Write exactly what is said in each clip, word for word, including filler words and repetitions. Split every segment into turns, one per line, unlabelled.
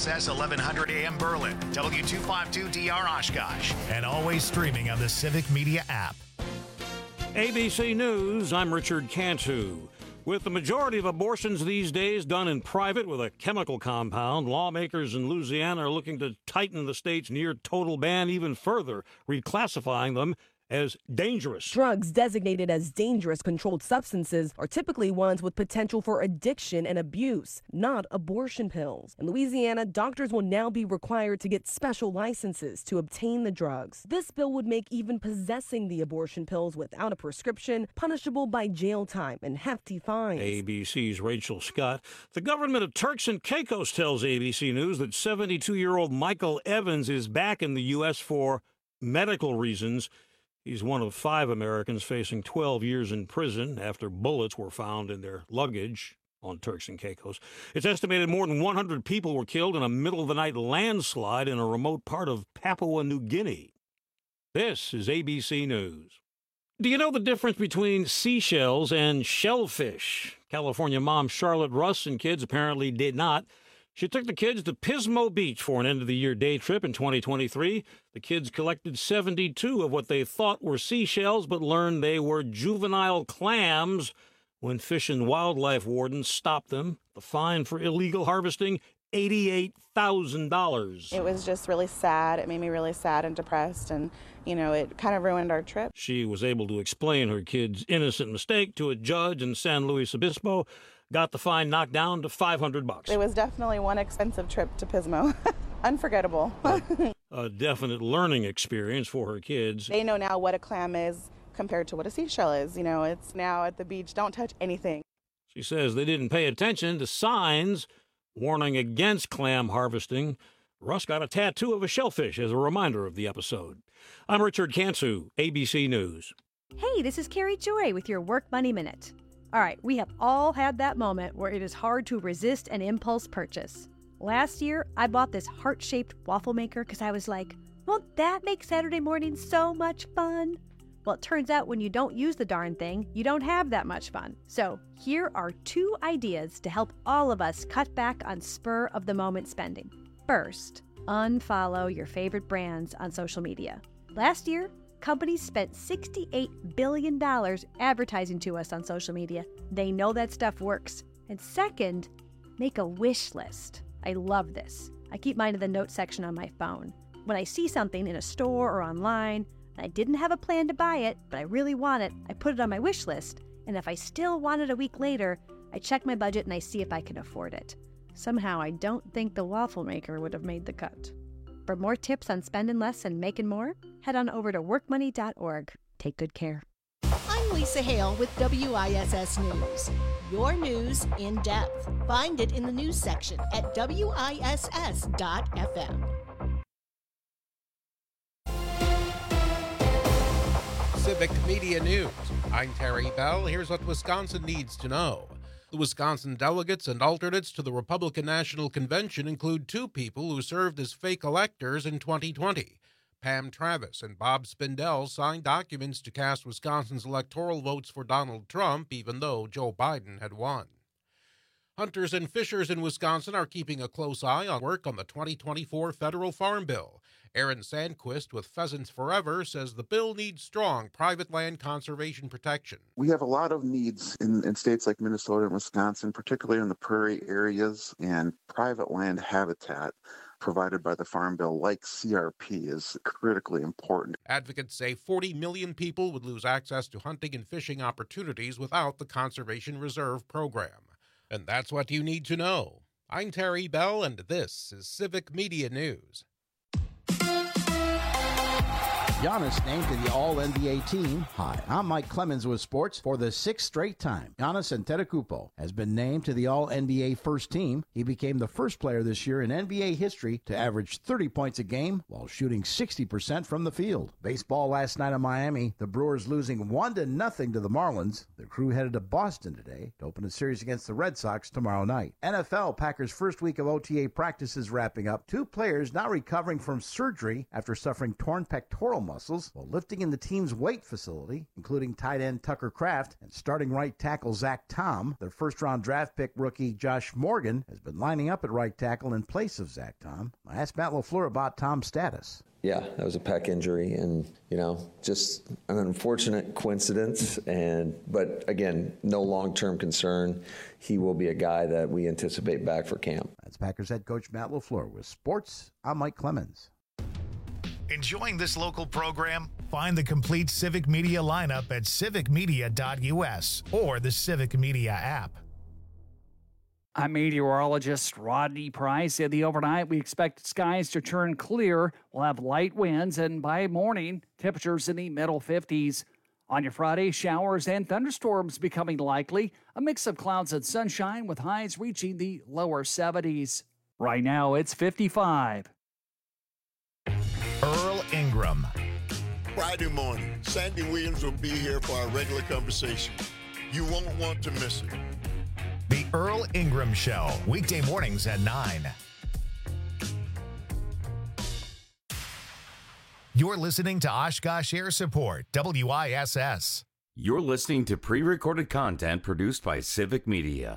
S S eleven hundred A M Berlin, W two fifty-two D R Oshkosh, and always streaming on the Civic Media app.
A B C News, I'm Richard Cantu. With the majority of abortions these days done in private with a chemical compound, lawmakers in Louisiana are looking to tighten the state's near-total ban even further, reclassifying them as dangerous.
Drugs designated as dangerous controlled substances are typically ones with potential for addiction and abuse, not abortion pills. In Louisiana, doctors will now be required to get special licenses to obtain the drugs. This bill would make even possessing the abortion pills without a prescription punishable by jail time and hefty fines.
A B C's Rachel Scott. The government of Turks and Caicos tells A B C News that seventy-two-year-old Michael Evans is back in the U S for medical reasons. He's one of five Americans facing twelve years in prison after bullets were found in their luggage on Turks and Caicos. It's estimated more than one hundred people were killed in a middle-of-the-night landslide in a remote part of Papua New Guinea. This is A B C News. Do you know the difference between seashells and shellfish? California mom Charlotte Russ and kids apparently did not. She took the kids to Pismo Beach for an end-of-the-year day trip in twenty twenty-three. The kids collected seventy-two of what they thought were seashells, but learned they were juvenile clams when Fish and Wildlife wardens stopped them. The fine for illegal harvesting, eighty-eight thousand dollars.
It was just really sad. It made me really sad and depressed, and, you know, it kind of ruined our trip.
She was able to explain her kids' innocent mistake to a judge in San Luis Obispo. Got the fine knocked down to five hundred bucks.
It was definitely one expensive trip to Pismo. Unforgettable.
a, a definite learning experience for her kids.
They know now what a clam is compared to what a seashell is. You know, it's now at the beach, don't touch anything.
She says they didn't pay attention to signs warning against clam harvesting. Russ got a tattoo of a shellfish as a reminder of the episode. I'm Richard Cantu, A B C News.
Hey, this is Carrie Joy with your Work Money Minute. All right, we have all had that moment where it is hard to resist an impulse purchase. Last year, I bought this heart-shaped waffle maker because I was like, won't that make Saturday morning so much fun? Well, it turns out when you don't use the darn thing, you don't have that much fun. So here are two ideas to help all of us cut back on spur-of-the-moment spending. First, unfollow your favorite brands on social media. Last year, companies spent sixty-eight billion dollars advertising to us on social media. They know that stuff works. And second, make a wish list. I love this. I keep mine in the notes section on my phone. When I see something in a store or online, and I didn't have a plan to buy it, but I really want it, I put it on my wish list. And if I still want it a week later, I check my budget and I see if I can afford it. Somehow, I don't think the waffle maker would have made the cut. For more tips on spending less and making more, head on over to work money dot org. Take good care.
I'm Lisa Hale with W I S S News. Your news in depth. Find it in the news section at W I S S dot F M.
Civic Media News. I'm Terry Bell. Here's what Wisconsin needs to know. The Wisconsin delegates and alternates to the Republican National Convention include two people who served as fake electors in twenty twenty. Pam Travis and Bob Spindell signed documents to cast Wisconsin's electoral votes for Donald Trump, even though Joe Biden had won. Hunters and fishers in Wisconsin are keeping a close eye on work on the twenty twenty-four federal farm bill. Aaron Sandquist with Pheasants Forever says the bill needs strong private land conservation protection.
We have a lot of needs in, in states like Minnesota and Wisconsin, particularly in the prairie areas, and private land habitat provided by the Farm Bill, like C R P, is critically important.
Advocates say forty million people would lose access to hunting and fishing opportunities without the Conservation Reserve Program. And that's what you need to know. I'm Terry Bell, and this is Civic Media News.
Giannis named to the All N B A team. Hi, I'm Mike Clemens with sports. For the sixth straight time, Giannis Antetokounmpo has been named to the All N B A first team. He became the first player this year in N B A history to average thirty points a game while shooting sixty percent from the field. Baseball last night in Miami, the Brewers losing one to nothing to the Marlins. The crew headed to Boston today to open a series against the Red Sox tomorrow night. N F L, Packers' first week of O T A practice is wrapping up. Two players now recovering from surgery after suffering torn pectoral muscles muscles while lifting in the team's weight facility, including tight end Tucker Kraft and starting right tackle Zach Tom. Their first-round draft pick rookie Josh Morgan has been lining up at right tackle in place of Zach Tom. I asked Matt LaFleur about Tom's status.
Yeah, that was a pec injury, and you know, just an unfortunate coincidence. And but again, no long-term concern. He will be a guy that we anticipate back for camp.
That's Packers head coach Matt LaFleur. With sports, I'm Mike Clemens.
Enjoying this local program? Find the complete Civic Media lineup at civic media dot u s or the Civic Media app.
I'm meteorologist Rodney Price. In the overnight, we expect skies to turn clear. We'll have light winds, and by morning, temperatures in the middle fifties. On your Friday, showers and thunderstorms becoming likely. A mix of clouds and sunshine with highs reaching the lower seventies. Right now, it's fifty-five.
Earl Ingram.
Friday morning, Sandy Williams will be here for our regular conversation. You won't want to miss it.
The Earl Ingram Show, weekday mornings at nine. You're listening to Oshkosh Air Support, W I S S.
You're listening to pre-recorded content produced by Civic Media.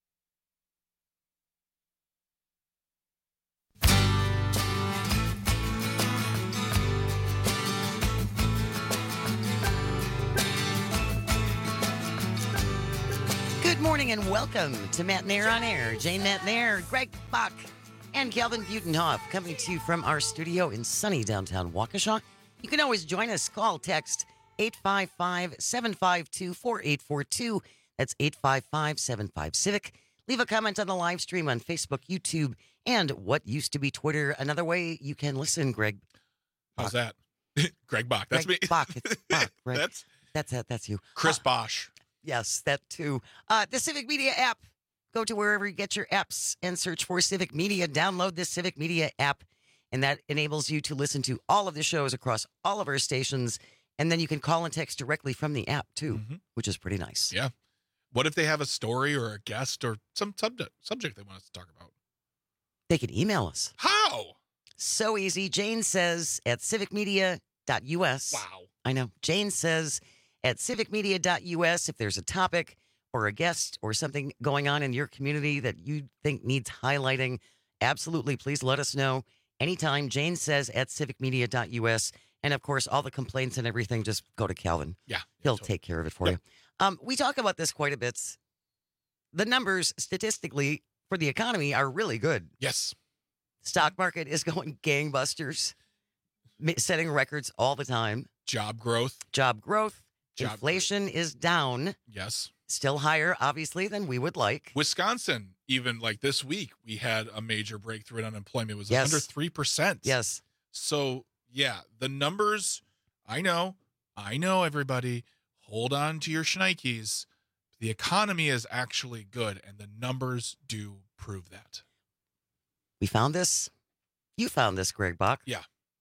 Good morning and welcome to Matt Nair on Air. Jane Matt Nair, Greg Bach, and Calvin Butenhoff coming to you from our studio in sunny downtown Waukesha. You can always join us. Call, text eight five five, seven five two, four eight four two. That's eight five five, seven five, Civic. Leave a comment on the live stream on Facebook, YouTube, and what used to be Twitter. Another way you can listen, Greg.
How's that? Greg Bach. That's
Greg
me.
Bach. It's Bach, right?
That's
that's it. That's you.
Chris
Uh,
Bosch.
Yes, that too. Uh, the Civic Media app. Go to wherever you get your apps and search for Civic Media. Download the Civic Media app, and that enables you to listen to all of the shows across all of our stations. And then you can call and text directly from the app, too, mm-hmm. which is pretty nice.
Yeah. What if they have a story or a guest or some subject, subject they want us to talk about?
They can email us.
How?
So easy. Jane says at civic media dot u s.
Wow.
I know. Jane says at civic media dot u s if there's a topic or a guest or something going on in your community that you think needs highlighting, absolutely, please let us know anytime. Jane says at civic media dot u s. And, of course, all the complaints and everything, just go to Calvin.
Yeah.
He'll totally take care of it for yeah. you. Um, we talk about this quite a bit. The numbers, statistically, for the economy are really good.
Yes.
Stock market is going gangbusters, setting records all the time.
Job growth.
Job growth.
Job
Inflation
growth.
is down.
Yes.
Still higher, obviously, than we would like.
Wisconsin, even like this week, we had a major breakthrough in unemployment. It was
yes.
under three percent.
Yes.
So, yeah, the numbers, I know, I know, everybody, hold on to your shnikes. The economy is actually good, and the numbers do prove that.
We found this. You found this, Greg Bach.
Yeah.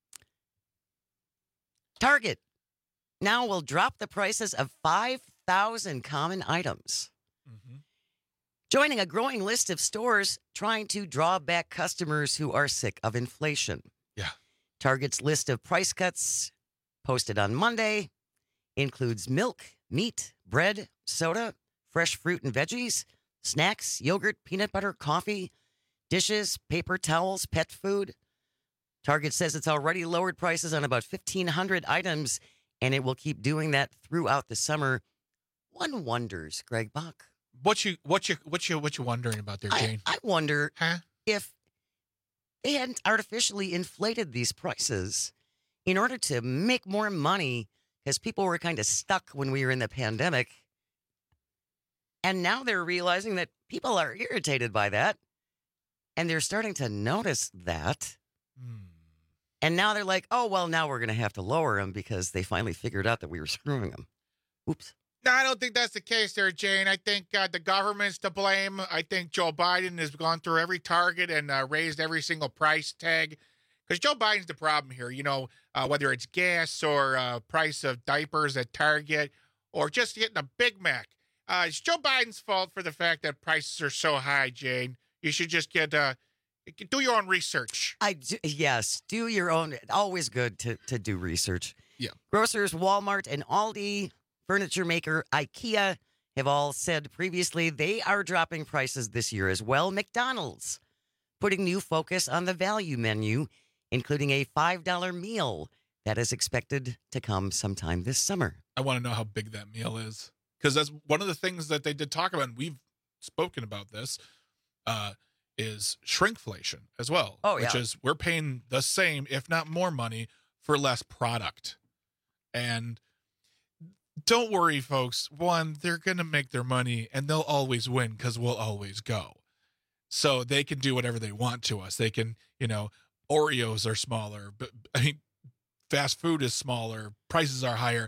Target now will drop the prices of five thousand common items, mm-hmm. joining a growing list of stores trying to draw back customers who are sick of inflation.
Yeah.
Target's list of price cuts posted on Monday includes milk, meat, bread, soda, fresh fruit and veggies, snacks, yogurt, peanut butter, coffee, dishes, paper towels, pet food. Target says it's already lowered prices on about fifteen hundred items, and it will keep doing that throughout the summer. One wonders, Greg Bach.
What you what you what you what you wondering about there, Jane?
I, I wonder
huh?
if they hadn't artificially inflated these prices in order to make more money, because people were kind of stuck when we were in the pandemic. And now they're realizing that people are irritated by that, and they're starting to notice that.
Hmm.
And now they're like, oh, well, now we're going to have to lower them because they finally figured out that we were screwing them. Oops.
No, I don't think that's the case there, Jane. I think uh, the government's to blame. I think Joe Biden has gone through every Target and uh, raised every single price tag. Because Joe Biden's the problem here. You know, uh, whether it's gas or uh, price of diapers at Target or just getting a Big Mac. Uh, it's Joe Biden's fault for the fact that prices are so high, Jane. You should just get uh, do your own research.
I do, yes, do your own. Always good to, to do research.
Yeah.
Grocers Walmart and Aldi, furniture maker IKEA have all said previously they are dropping prices this year as well. McDonald's putting new focus on the value menu, including a five dollar meal that is expected to come sometime this summer.
I want to know how big that meal is, because that's one of the things that they did talk about, and we've spoken about this, uh, is shrinkflation as well.
Oh, yeah.
Which is we're paying the same, if not more money, for less product. And don't worry, folks. One, they're going to make their money, and they'll always win because we'll always go. So they can do whatever they want to us. They can, you know, Oreos are smaller, but I mean, fast food is smaller, prices are higher.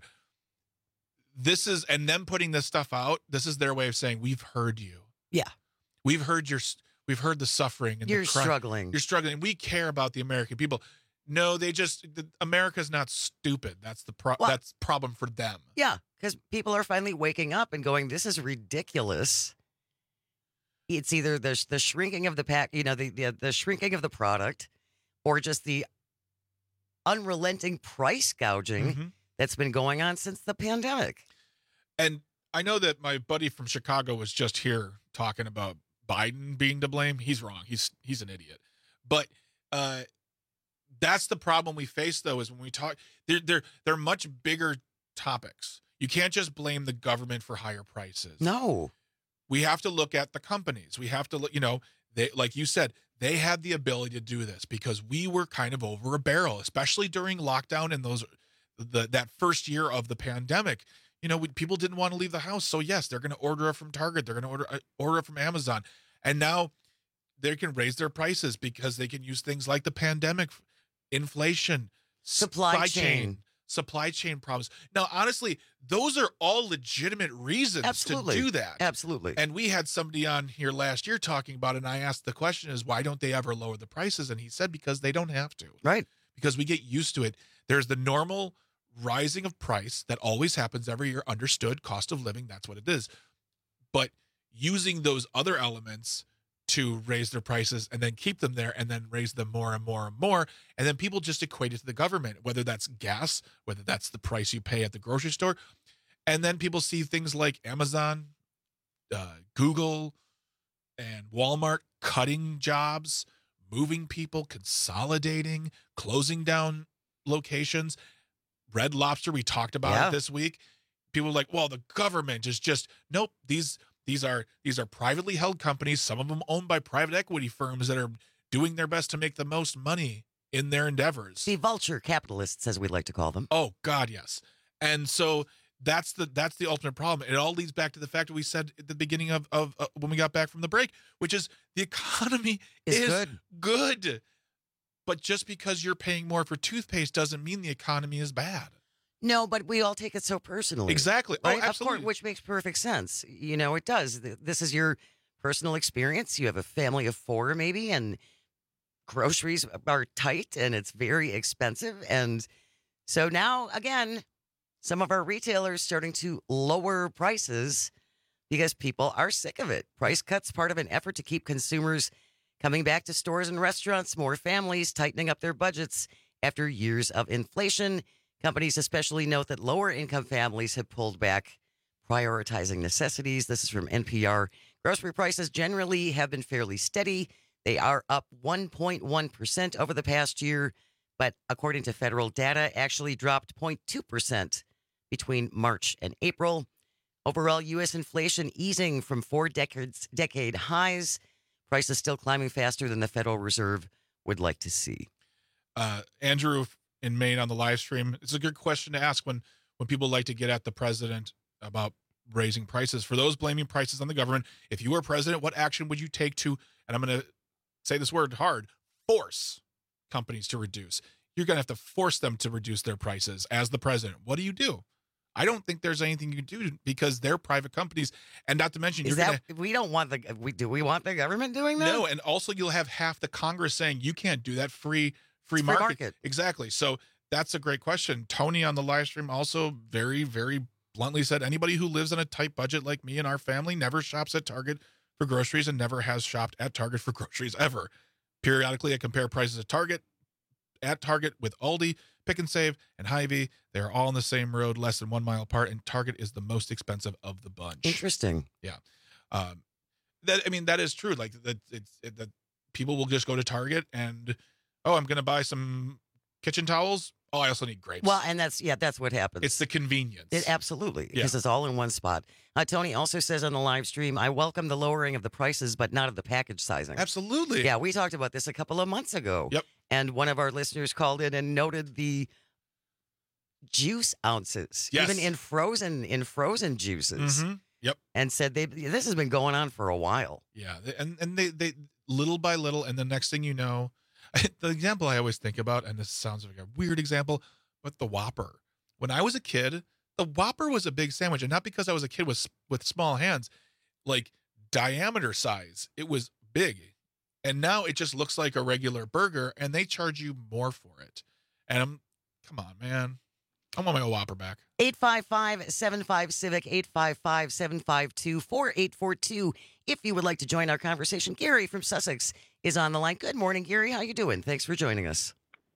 This is, and them putting this stuff out, this is their way of saying, we've heard you.
Yeah.
We've heard your, we've heard the suffering. And
You're
the cry.
struggling.
You're struggling. We care about the American people. No, they just, the, America's not stupid. That's the pro,
Well,
that's problem for them.
Yeah, because people are finally waking up and going, this is ridiculous. It's either the the shrinking of the pack, you know, the, the the shrinking of the product, or just the unrelenting price gouging
Mm-hmm.
that's been going on since the pandemic.
And I know that my buddy from Chicago was just here talking about Biden being to blame. He's wrong. He's he's an idiot. But uh, that's the problem we face, though, is when we talk, they're, they're, they're much bigger topics. You can't just blame the government for higher prices.
No.
We have to look at the companies. We have to look, you know, they, like you said, they had the ability to do this because we were kind of over a barrel, especially during lockdown and those, the that first year of the pandemic. You know, we, people didn't want to leave the house. So yes, they're going to order it from Target. They're going to order, uh, order it from Amazon. And now they can raise their prices because they can use things like the pandemic, inflation,
Supply
supply
chain.
chain, supply chain problems. Now, honestly, those are all legitimate reasons
Absolutely.
to do that.
Absolutely.
And we had somebody on here last year talking about it, and I asked the question is, why don't they ever lower the prices? And he said, because they don't have to.
Right.
Because we get used to it. There's the normal rising of price that always happens every year, understood, cost of living, that's what it is. But using those other elements to raise their prices and then keep them there and then raise them more and more and more. And then people just equate it to the government, whether that's gas, whether that's the price you pay at the grocery store. And then people see things like Amazon, uh, Google, and Walmart cutting jobs, moving people, consolidating, closing down locations. Red Lobster, we talked about
Yeah.
it this week. People are like, well, the government is just, nope, these These are these are privately held companies, some of them owned by private equity firms that are doing their best to make the most money in their endeavors.
The vulture capitalists, as we like to call them.
Oh, God, yes. And so that's the that's the ultimate problem. It all leads back to the fact that we said at the beginning of, of uh, when we got back from the break, which is the economy
Is
is
good.
good. But just because you're paying more for toothpaste doesn't mean the economy is bad.
No, but we all take it so personally.
Exactly.
Right?
Oh, absolutely.
Of course, which makes perfect sense. You know, it does. Th- This is your personal experience. You have a family of four, maybe, and groceries are tight and it's very expensive. And so now, again, some of our retailers starting to lower prices because people are sick of it. Price cuts part of an effort to keep consumers coming back to stores and restaurants, more families tightening up their budgets after years of inflation. Companies especially note that lower income families have pulled back, prioritizing necessities. This is from N P R. Grocery prices generally have been fairly steady. They are up one point one percent over the past year, but according to federal data, actually dropped zero point two percent between March and April. Overall, U S inflation easing from four decades, decade highs. Prices still climbing faster than the Federal Reserve would like to see.
Uh, Andrew in Maine on the live stream. It's a good question to ask when when people like to get at the president about raising prices. For those blaming prices on the government, if you were president, what action would you take to, and I'm going to say this word hard, force companies to reduce? You're going to have to force them to reduce their prices as the president. What do you do? I don't think there's anything you can do because they're private companies. And not to mention,
Is
you're
that
going
we don't want the we do we want the government doing that?
No, and also you'll have half the Congress saying you can't do that. Free free,
It's free
market.
market.
Exactly. So that's a great question. Tony on the live stream also very, very bluntly said anybody who lives on a tight budget like me and our family never shops at Target for groceries and never has shopped at Target for groceries ever. Periodically, I compare prices at Target, at Target with Aldi, Pick and Save and Hy-Vee, they're all on the same road, less than one mile apart, and Target is the most expensive of the bunch.
Interesting.
Yeah. Um, that I mean, that is true. Like that, it's it, that people will just go to Target and, oh, I'm going to buy some kitchen towels. Oh, I also need grapes.
Well, and that's, yeah, that's what happens.
It's the convenience.
It absolutely,
Yeah.
because it's all in one spot. Uh, Tony also says on the live stream, I welcome the lowering of the prices, but not of the package sizing.
Absolutely.
Yeah, we talked about this a couple of months ago.
Yep.
And one of our listeners called in and noted the juice ounces,
Yes.
even in frozen in frozen juices,
Mhm. Yep.
and said they this has been going on for a while.
Yeah, they- and and they they little by little, and the next thing you know, the example I always think about, and this sounds like a weird example, but the Whopper. When I was a kid, the Whopper was a big sandwich, and not because I was a kid with with small hands, like diameter size, it was big, and now it just looks like a regular burger, and they charge you more for it. And I'm, come on, man, I want my old Whopper back.
eight five five, seven five, Civic, eight five five, seven five two, four eight four two. If you would like to join our conversation, Gary from Sussex is on the line. Good morning, Gary. How you doing? Thanks for joining us.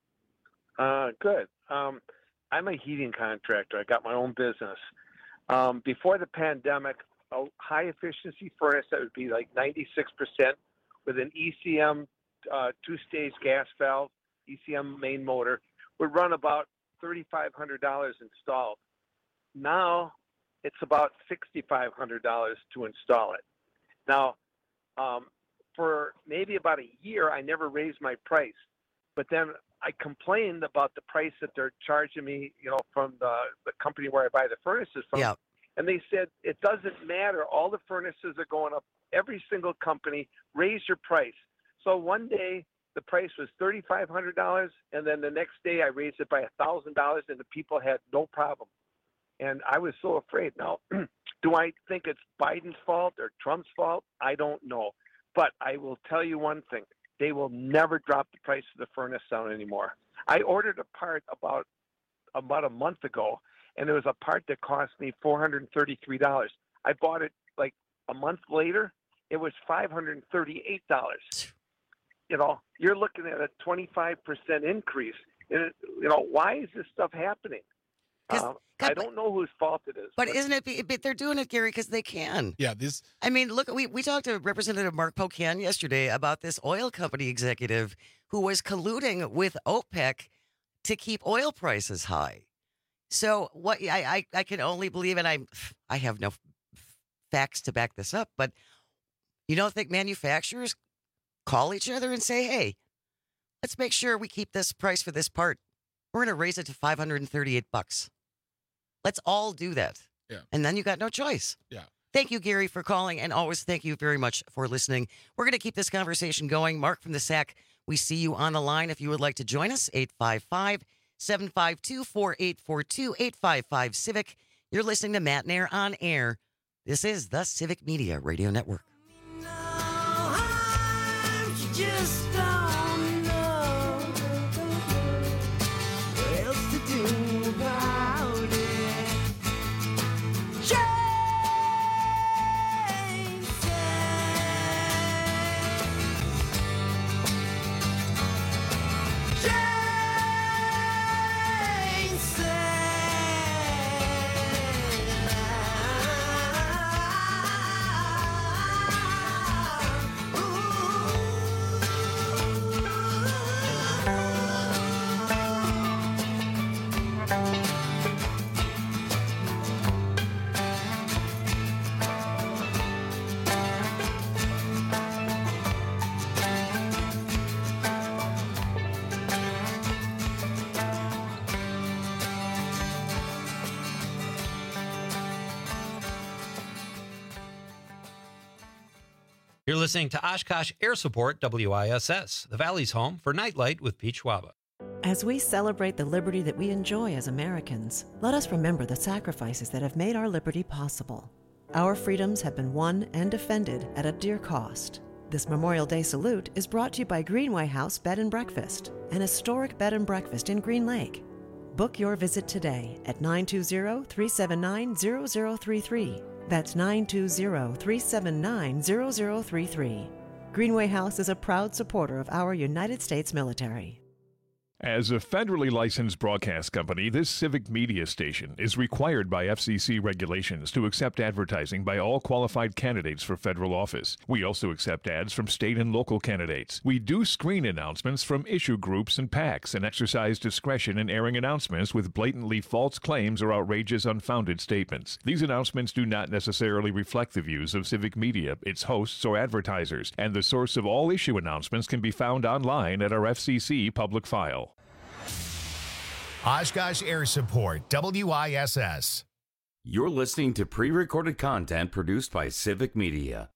Uh, good. Um, I'm a heating contractor. I got my own business. Um, before the pandemic, a high efficiency furnace that would be like ninety-six percent with an E C M uh, two-stage gas valve, E C M main motor, would run about thirty-five hundred dollars installed. Now it's about sixty-five hundred dollars to install it. Now, um, for maybe about a year, I never raised my price, but then I complained about the price that they're charging me, you know, from the, the company where I buy the furnaces from.
Yeah.
And they said, it doesn't matter. All the furnaces are going up. Every single company, raise your price. So one day the price was thirty-five hundred dollars, and then the next day I raised it by one thousand dollars, and the people had no problem. And I was so afraid. Now, do I think it's Biden's fault or Trump's fault? I don't know. But I will tell you one thing. They will never drop the price of the furnace down anymore. I ordered a part about about a month ago, and it was a part that cost me four hundred thirty-three dollars. I bought it like a month later. It was five hundred thirty-eight dollars. You know, you're looking at a twenty-five percent increase. And, it, you know, why is this stuff happening? Uh, I don't know whose fault it is.
But isn't it? But they're doing it, Gary, because they can.
Yeah, this.
I mean, look, we we talked to Representative Mark Pocan yesterday about this oil company executive who was colluding with OPEC to keep oil prices high. So what I I, I can only believe, and I I have no facts to back this up, but you don't think manufacturers call each other and say, "Hey, let's make sure we keep this price for this part. We're going to raise it to five hundred thirty-eight bucks." Let's all do that.
Yeah.
And then you got no choice.
Yeah.
Thank you, Gary, for calling. And always thank you very much for listening. We're going to keep this conversation going. Mark from the S A C, we see you on the line. If you would like to join us, eight five five, seven five two, four eight four two, eight five five, Civic. You're listening to Matt Nair on air. This is the Civic Media Radio Network.
Just don't know what else to do about it.
You're listening to Oshkosh Air Support W I S S, the Valley's home for Nightlight with Pete Schwaba.
As we celebrate the liberty that we enjoy as Americans, let us remember the sacrifices that have made our liberty possible. Our freedoms have been won and defended at a dear cost. This Memorial Day salute is brought to you by Greenway House Bed and Breakfast, an historic bed and breakfast in Green Lake. Book your visit today at nine two zero, three seven nine, zero zero three three. That's nine two zero, three seven nine, zero zero three three. Greenway House is a proud supporter of our United States military.
As a federally licensed broadcast company, this civic media station is required by F C C regulations to accept advertising by all qualified candidates for federal office. We also accept ads from state and local candidates. We do screen announcements from issue groups and PACs and exercise discretion in airing announcements with blatantly false claims or outrageous unfounded statements. These announcements do not necessarily reflect the views of civic media, its hosts, or advertisers, and the source of all issue announcements can be found online at our F C C public file.
Oshkosh Air Support, W I S S.
You're listening to pre-recorded content produced by Civic Media.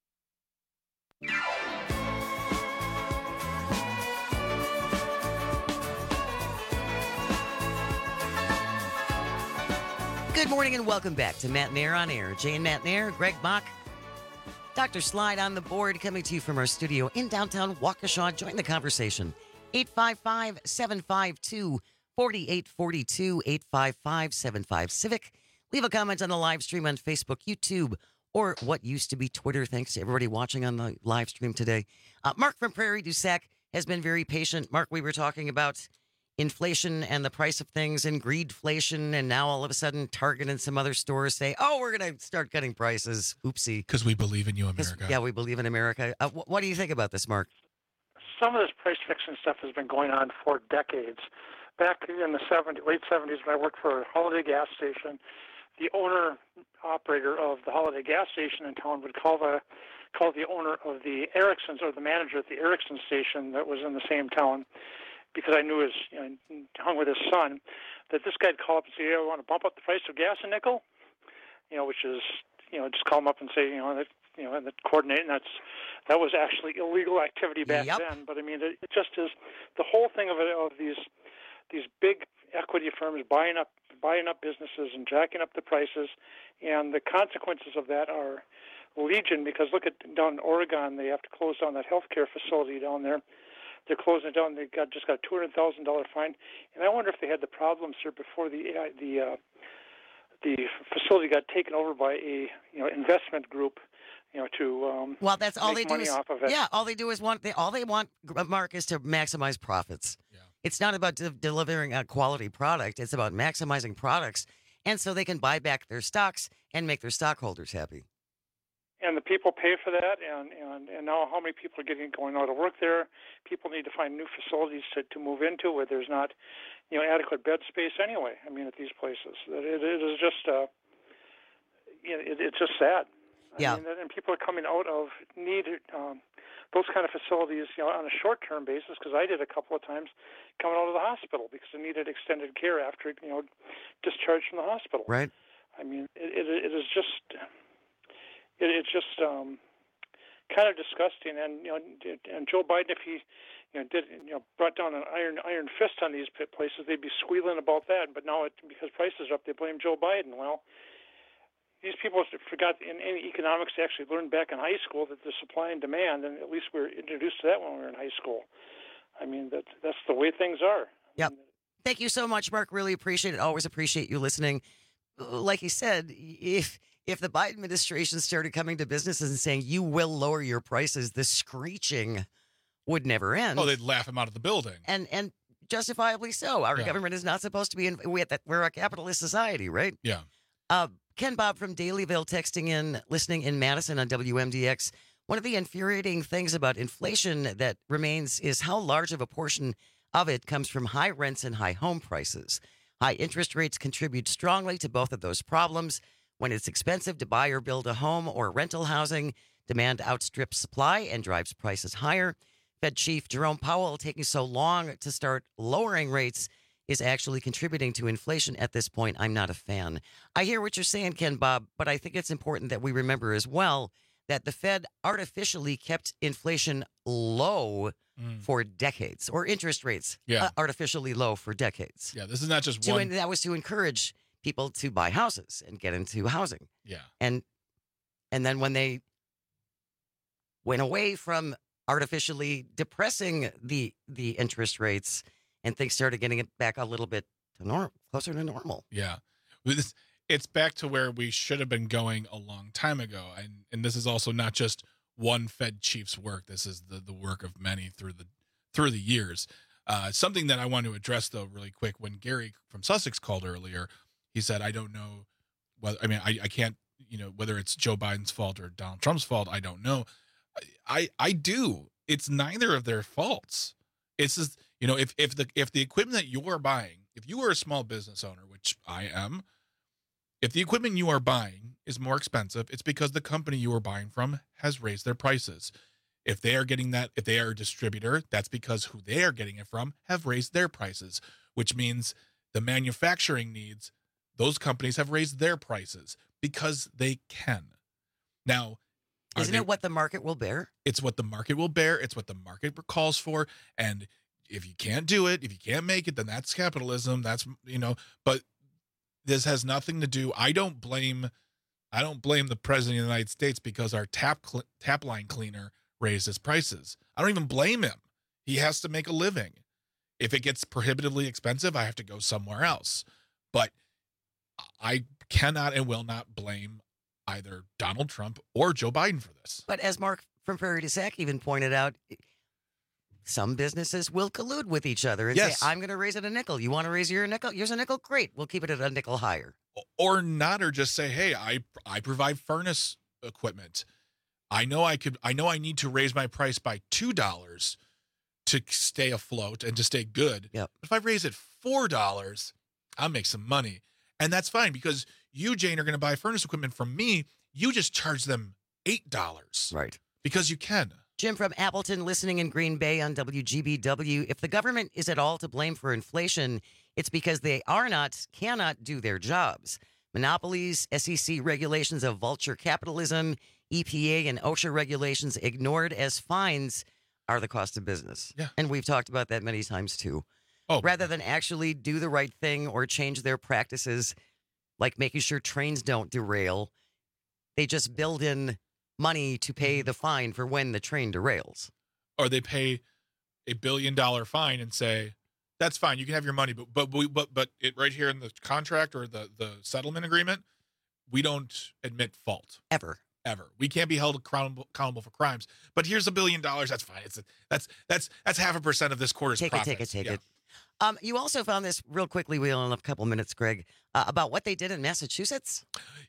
Good morning and welcome back to Matt Nair on Air. Jane Matt Nair, Greg Mock, Doctor Slide on the board, coming to you from our studio in downtown Waukesha. Join the conversation. eight five five, seven five two, four eight four two, eight five five, seven five Civic. Leave a comment on the live stream on Facebook, YouTube, or what used to be Twitter. Thanks to everybody watching on the live stream today. Uh, Mark from Prairie du Sac has been very patient. Mark, we were talking about inflation and the price of things and greedflation, and now all of a sudden Target and some other stores say, oh, we're going to start cutting prices. Oopsie.
Because we believe in you, America.
Yeah, we believe in America. Uh, wh- what do you think about this, Mark?
Some of this price fixing stuff has been going on for decades. Back in the seventies, late seventies, when I worked for a Holiday gas station, the owner operator of the Holiday gas station in town would call the call the owner of the Erickson's or the manager at the Erickson station that was in the same town, because I knew his, you know, hung with his son, that this guy'd call up and say, "Hey, I want to bump up the price of gas a nickel," you know, which is, you know, just call him up and say, you know, that, you know, and that coordinate, and that's that was actually illegal activity back
yep.
then. But I mean, it, it just is the whole thing of it, of these. These big equity firms buying up buying up businesses and jacking up the prices, and the consequences of that are legion. Because look at down in Oregon, they have to close down that healthcare facility down there. They're closing it down. They got just got a two hundred thousand dollar fine, and I wonder if they had the problems here before the uh, the uh, the facility got taken over by a you know investment group. You know, to um,
well, that's all
make
they do.
Money
Is,
off of it.
Yeah, all they do is want. They, all they want, Mark, is to maximize profits. Yeah. It's not about de- delivering a quality product. It's about maximizing products, and so they can buy back their stocks and make their stockholders happy.
And the people pay for that, and, and, and now how many people are getting going out of work there? People need to find new facilities to, to move into where there's not, you know, adequate bed space anyway. I mean, at these places, it, it is just, uh, you know, it, it's just sad.
Yeah.
I mean, and people are coming out of need um, those kind of facilities, you know, on a short-term basis. Because I did a couple of times coming out of the hospital because I needed extended care after, you know, discharged from the hospital.
Right.
I mean, it, it, it is just, it, it's just um, kind of disgusting. And you know, and Joe Biden, if he, you know, did, you know, brought down an iron iron fist on these places, they'd be squealing about that. But now, it, because prices are up, they blame Joe Biden. Well. These people forgot in any economics they actually learned back in high school that there's supply and demand, and at least we were introduced to that when we were in high school. I mean, that that's the way things are.
Yep. Thank you so much, Mark. Really appreciate it. Always appreciate you listening. Like he said, if if the Biden administration started coming to businesses and saying, you will lower your prices, the screeching would never end.
Oh, they'd laugh him out of the building.
And and justifiably so. Our
yeah.
government is not supposed to be in, we, we're a capitalist society, right?
Yeah.
Uh, Ken Bob from Dalyville texting in, listening in Madison on W M D X. One of the infuriating things about inflation that remains is how large of a portion of it comes from high rents and high home prices. High interest rates contribute strongly to both of those problems. When it's expensive to buy or build a home or rental housing, demand outstrips supply and drives prices higher. Fed Chief Jerome Powell taking so long to start lowering rates is actually contributing to inflation at this point. I'm not a fan. I hear what you're saying, Ken Bob, but I think it's important that we remember as well that the Fed artificially kept inflation low mm. for decades, or interest rates
yeah.
uh, artificially low for decades.
Yeah, this is not just
to,
one.
And that was to encourage people to buy houses and get into housing.
Yeah.
And and then when they went away from artificially depressing the the interest rates, and things started getting it back a little bit to norm, closer to normal.
Yeah. It's, it's back to where we should have been going a long time ago. And and this is also not just one Fed chief's work. This is the, the work of many through the through the years. Uh, something that I want to address, though, really quick. When Gary from Sussex called earlier, he said, I don't know whether, I mean, I, I can't, you know, whether it's Joe Biden's fault or Donald Trump's fault, I don't know. I, I do. It's neither of their faults. It's just, you know, if, if the, if the equipment that you're buying, if you are a small business owner, which I am, if the equipment you are buying is more expensive, it's because the company you are buying from has raised their prices. If they are getting that, if they are a distributor, that's because who they are getting it from have raised their prices, which means the manufacturing needs, those companies have raised their prices because they can. Now,
isn't
they,
it what the market will bear?
It's what the market will bear. It's what the market calls for. And if you can't do it, if you can't make it, then that's capitalism. That's, you know, but this has nothing to do. I don't blame, I don't blame the president of the United States because our tap cl- tap line cleaner raised his prices. I don't even blame him. He has to make a living. If it gets prohibitively expensive, I have to go somewhere else. But I cannot and will not blame either Donald Trump or Joe Biden for this.
But as Mark from Prairie du Sac even pointed out, some businesses will collude with each other and
Yes.
say, I'm going to raise it a nickel. You want to raise your nickel? Here's a nickel? Great. We'll keep it at a nickel higher.
Or not, or just say, hey, I I provide furnace equipment. I know I could. I know I need to raise my price by two dollars to stay afloat and to stay good.
Yep.
If I raise it four dollars, I'll make some money, and that's fine because you, Jane, are going to buy furnace equipment from me. You just charge them eight dollars,
right?
Because you can.
Jim from Appleton, listening in Green Bay on W G B W. If the government is at all to blame for inflation, it's because they are not, cannot do their jobs. Monopolies, S E C regulations of vulture capitalism, E P A and OSHA regulations ignored as fines are the cost of business.
Yeah.
And we've talked about that many times too.
Oh,
rather than actually do the right thing or change their practices, like making sure trains don't derail, they just build in money to pay the fine for when the train derails.
Or they pay a billion dollar fine and say, that's fine, you can have your money, but but we, but but it right here in the contract or the the settlement agreement, we don't admit fault
ever.
Ever. We can't be held accountable, accountable for crimes. But here's a billion dollars. That's fine. It's a, that's that's that's half a percent of this quarter's
Take
profits.
it, take it, take
Yeah.
it. Um, you also found this real quickly. We only have a couple minutes, Greg, uh, about what they did in Massachusetts.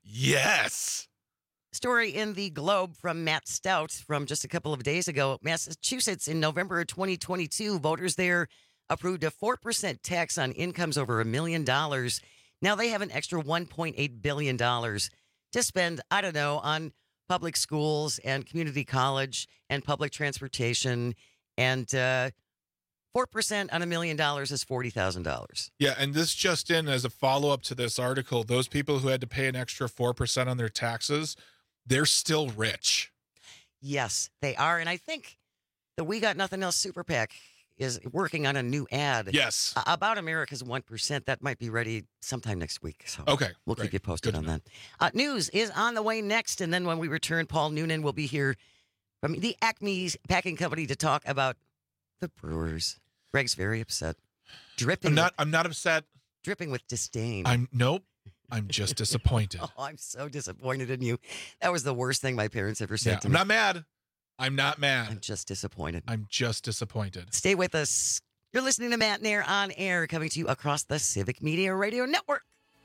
Yes.
Story in the Globe from Matt Stout from just a couple of days ago. Massachusetts in November of twenty twenty-two, voters there approved a four percent tax on incomes over a million dollars. Now they have an extra one point eight billion dollars to spend, I don't know, on public schools and community college and public transportation. And uh, four percent on a million dollars is forty thousand dollars.
Yeah, and this just in as a follow-up to this article, those people who had to pay an extra four percent on their taxes, they're still rich.
Yes, they are. And I think the We Got Nothing Else Super PAC is working on a new ad.
Yes.
uh, about America's one percent. That might be ready sometime next week. So
Okay,
we'll
great.
keep you posted
Good
on
to
that. Uh, news is on the way next. And then when we return, Paul Noonan will be here from the Acme Packing Company to talk about the Brewers. Greg's very upset. Dripping.
I'm not I'm not upset.
Dripping with disdain.
I'm nope. I'm just disappointed.
Oh, I'm so disappointed in you. That was the worst thing my parents ever said
Yeah,
to
I'm
me.
not mad. I'm not mad.
I'm just disappointed.
I'm just disappointed.
Stay with us. You're listening to Matt Nair on air, coming to you across the Civic Media Radio Network.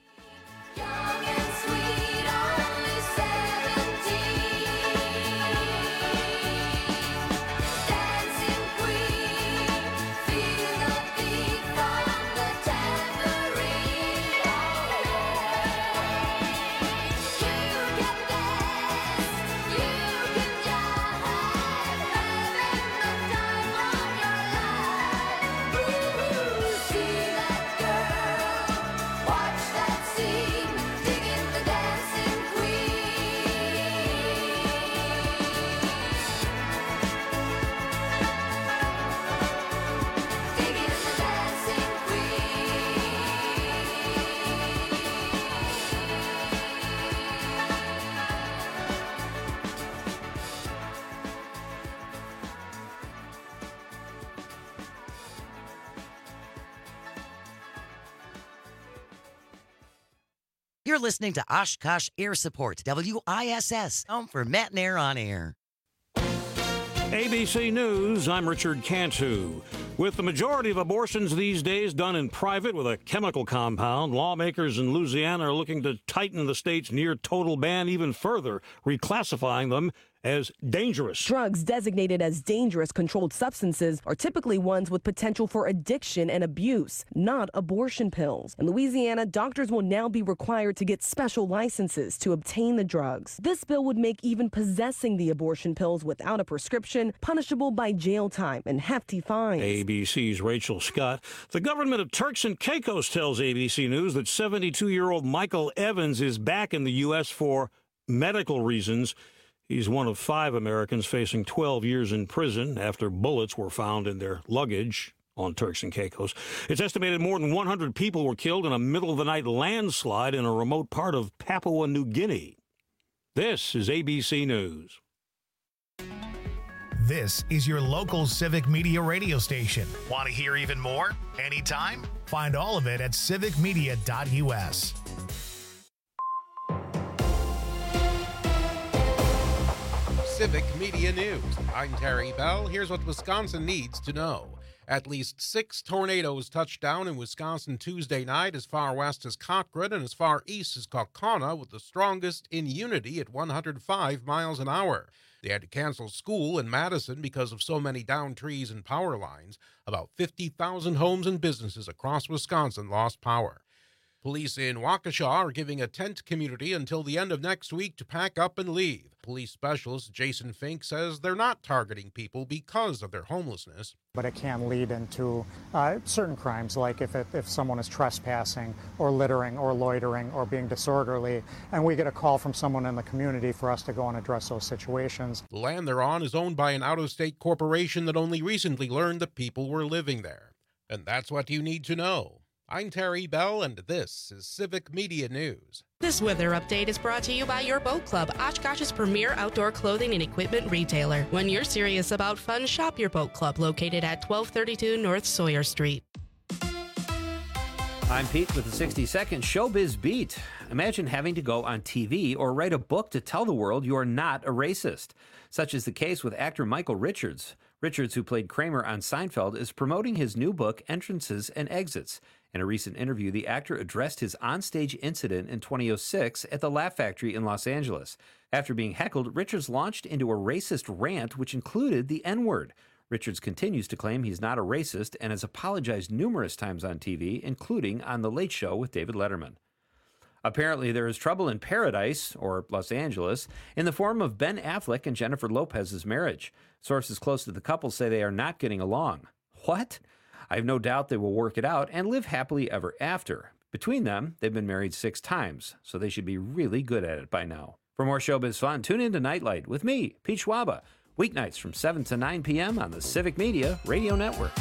You're listening to Oshkosh Air Support, W I S S, home for Matt Nair on air.
A B C News, I'm Richard Cantu. With the majority of abortions these days done in private with a chemical compound, lawmakers in Louisiana are looking to tighten the state's near-total ban even further, reclassifying them as dangerous.
Drugs designated as dangerous controlled substances are typically ones with potential for addiction and abuse, not abortion pills. In Louisiana, doctors will now be required to get special licenses to obtain the drugs. This bill would make even possessing the abortion pills without a prescription punishable by jail time and hefty fines.
A B C's Rachel Scott. The government of Turks and Caicos tells A B C News that seventy-two-year-old Michael Evans is back in the U S for medical reasons. He's one of five Americans facing twelve years in prison after bullets were found in their luggage on Turks and Caicos. It's estimated more than one hundred people were killed in a middle-of-the-night landslide in a remote part of Papua New Guinea. This is A B C News.
This is your local Civic Media radio station. Want to hear even more? Anytime? Find all of it at civic media dot U S.
Civic Media News. I'm Terry Bell. Here's what Wisconsin needs to know. At least six tornadoes touched down in Wisconsin Tuesday night, as far west as Cochrane and as far east as Kaukauna, with the strongest in Unity at one hundred five miles an hour. They had to cancel school in Madison because of so many downed trees and power lines. About fifty thousand homes and businesses across Wisconsin lost power. Police in Waukesha are giving a tent community until the end of next week to pack up and leave. Police specialist Jason Fink says they're not targeting people because of their homelessness.
But it can lead into uh, certain crimes, like if, it, if someone is trespassing or littering or loitering or being disorderly, and we get a call from someone in the community for us to go and address those situations.
The land they're on is owned by an out-of-state corporation that only recently learned that people were living there. And that's what you need to know. I'm Terry Bell, and this is Civic Media News.
This weather update is brought to you by your Boat Club, Oshkosh's premier outdoor clothing and equipment retailer. When you're serious about fun, shop your Boat Club, located at twelve thirty-two North Sawyer Street.
I'm Pete with the sixty second Showbiz Beat. Imagine having to go on T V or write a book to tell the world you are not a racist. Such is the case with actor Michael Richards. Richards, who played Kramer on Seinfeld, is promoting his new book, Entrances and Exits. In a recent interview, the actor addressed his onstage incident in two thousand six at the Laugh Factory in Los Angeles. After being heckled, Richards launched into a racist rant which included the N-word. Richards continues to claim he's not a racist and has apologized numerous times on T V, including on The Late Show with David Letterman. Apparently, there is trouble in paradise, or Los Angeles, in the form of Ben Affleck and Jennifer Lopez's marriage. Sources close to the couple say they are not getting along. What? I have no doubt they will work it out and live happily ever after. Between them, they've been married six times, so they should be really good at it by now. For more showbiz fun, tune in to Nightlight with me, Pete Schwaba, weeknights from seven to nine p.m. on the Civic Media Radio Network.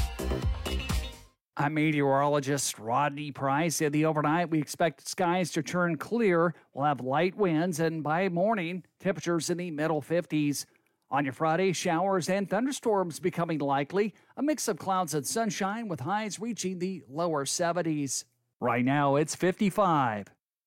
I'm meteorologist Rodney Price. In the overnight, we expect skies to turn clear. We'll have light winds, and by morning, temperatures in the middle fifties. On your Friday, showers and thunderstorms becoming likely. A mix of clouds and sunshine with highs reaching the lower seventies. Right now, it's fifty-five.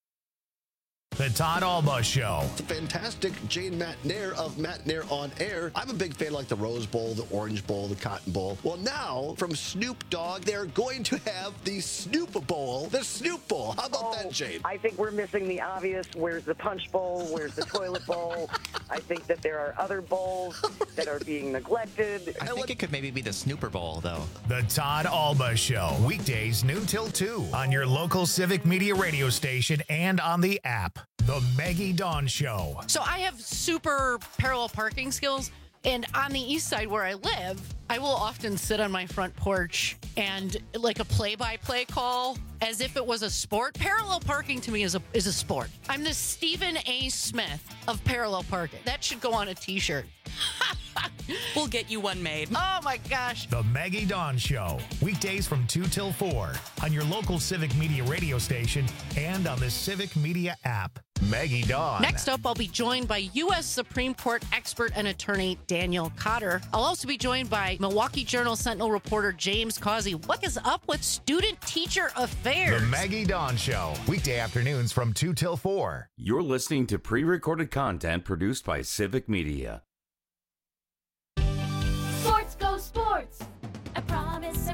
The Todd Alba Show.
It's a fantastic Jane McNair of McNair on Air. I'm a big fan like the Rose Bowl, the Orange Bowl, the Cotton Bowl. Well, now, from Snoop Dogg, they're going to have the Snoop Bowl, the Snoop Bowl. How about
oh,
that, Jane?
I think we're missing the obvious. Where's the Punch Bowl? Where's the Toilet Bowl? I think that there are other bowls that are being neglected.
I think it could maybe be the Snooper Bowl, though.
The Todd Alba Show. Weekdays, noon till two on your local Civic Media radio station and on the app. The Maggie Dawn Show.
So I have super parallel parking skills, and on the east side where I live, I will often sit on my front porch and like a play-by-play call as if it was a sport. Parallel parking to me is a is a sport. I'm the Stephen A. Smith of parallel parking. That should go on a t-shirt.
We'll get you one made.
Oh my gosh.
The Maggie Dawn Show. Weekdays from two till four on your local Civic Media radio station and on the Civic Media app. Maggie Dawn.
Next up, I'll be joined by U S Supreme Court expert and attorney Daniel Cotter. I'll also be joined by Milwaukee Journal Sentinel reporter James Causey. What is up with student-teacher affairs?
The Maggie Dawn Show. Weekday afternoons from two till four.
You're listening to pre-recorded content produced by Civic Media.
Sports go sports. I promise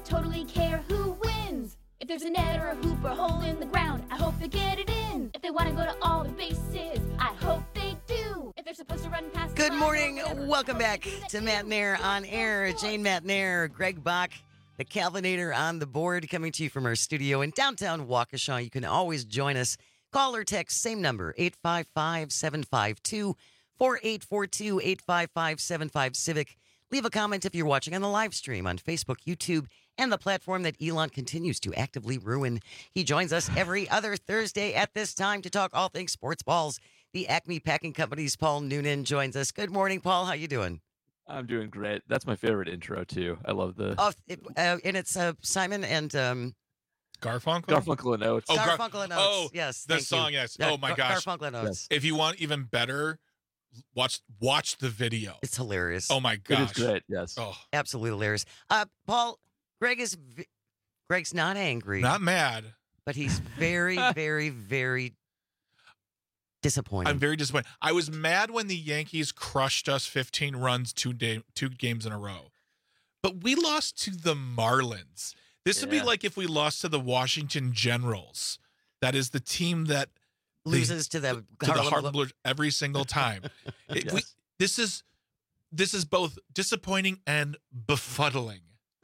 totally care who wins. If there's a net or a hoop or a hole in the ground, I hope they get it in. If they want to go to all the bases, I hope they do. If they're supposed to run past
Good
the line or
morning.
whatever,
Welcome back to Matt Nair on Air. Jane Matt Nair, Greg Bach, the Calvinator on the board, coming to you from our studio in downtown Waukesha. You can always join us. Call or text, same number, eight five five, seven five two, four eight four two, eight five five, seven five Civic. Leave a comment if you're watching on the live stream on Facebook, YouTube, and the platform that Elon continues to actively ruin. He joins us every other Thursday at this time to talk all things sports balls. The Acme Packing Company's Paul Noonan joins us. Good morning, Paul. How you doing?
I'm doing great. That's my favorite intro, too. I love the...
Oh, it, uh, and it's uh, Simon and... Um,
Garfunkel?
Garfunkel and Oates.
Oh, Gar-
Garfunkel and Oates.
Oh,
yes,
the
thank
song,
you.
yes.
Yeah,
oh, my
Gar-
gosh.
Garfunkel and Oates.
If you want even better, watch watch the video.
It's hilarious.
Oh, my gosh.
It is great, yes.
Oh,
Absolutely hilarious. Uh, Paul, Greg is... v- Greg's not angry.
not mad.
But he's very, very, very disappointed.
I'm very disappointed. I was mad when the Yankees crushed us fifteen runs two day two games in a row. But we lost to the Marlins. This would be
Yeah.
like if we lost to the Washington Generals. That is the team that
Loses to the
to the
Harlem
Harlem
Glo-
Blues every single time. It- we-
Yes.
this is this is both disappointing and befuddling.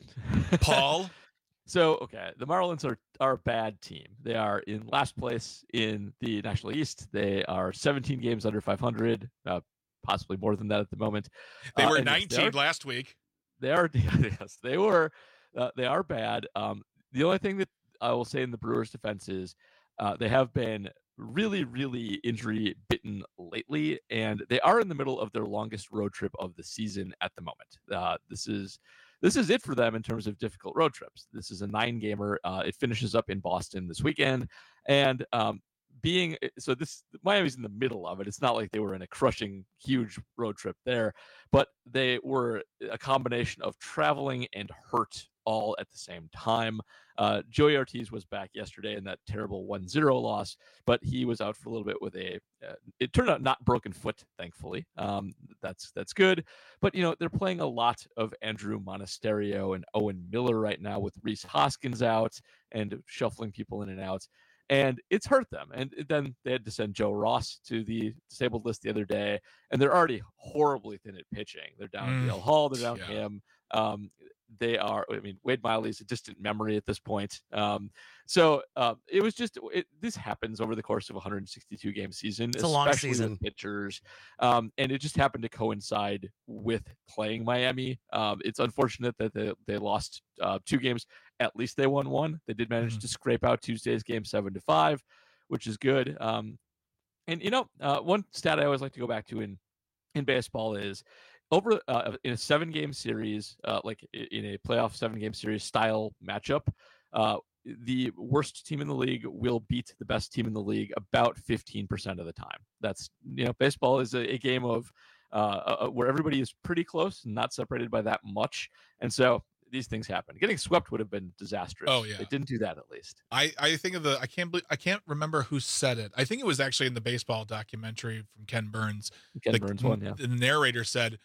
Paul,
So, okay, the Marlins are, are a bad team. They are in last place in the National East. They are seventeen games under five hundred, uh, possibly more than that at the moment.
they
Uh,
were
and yes, they
nineteen
are-
last week.
They are, yes, they were. Uh, they are bad. Um, the only thing that I will say in the Brewers' defense is uh, they have been really, really injury bitten lately, and they are in the middle of their longest road trip of the season at the moment. Uh, this is this is it for them in terms of difficult road trips. This is a nine gamer. Uh, it finishes up in Boston this weekend, and um, being so this Miami's in the middle of it. It's not like they were in a crushing huge road trip there, but they were a combination of traveling and hurt all at the same time. Uh, Joey Ortiz was back yesterday in that terrible one zero loss, but he was out for a little bit with a, uh, it turned out not broken foot, thankfully. Um, that's that's good. But, you know, they're playing a lot of Andrew Monasterio and Owen Miller right now with Reese Hoskins out and shuffling people in and out. And it's hurt them. And then they had to send Joe Ross to the disabled list the other day, and they're already horribly thin at pitching. They're down
Mm,
Dale Hall, they're down
yeah.
him. Um, they are, I mean, Wade Miley is a distant memory at this point. Um, so uh, it was just, it, this happens over the course of a one hundred sixty-two game season.
It's a long
especially with
season.
pitchers. Um, and it just happened to coincide with playing Miami. Um, it's unfortunate that they, they lost uh, two games. At least they won one. They did manage
Mhm.
to scrape out Tuesday's game seven to five, which is good. Um, and, you know, uh, one stat I always like to go back to in, in baseball is over uh, in a seven game series, uh, like i- in a playoff seven game series style matchup, uh, the worst team in the league will beat the best team in the league about fifteen percent of the time. That's, you know, baseball is a, a game of uh, uh, where everybody is pretty close, not separated by that much. And so these things happen. Getting swept would have been disastrous.
Oh, yeah.
It didn't do that, at least.
I, I think of the I can't believe I can't remember who said it. I think it was actually in the baseball documentary from Ken Burns.
Ken
the,
Burns one, yeah.
The narrator said,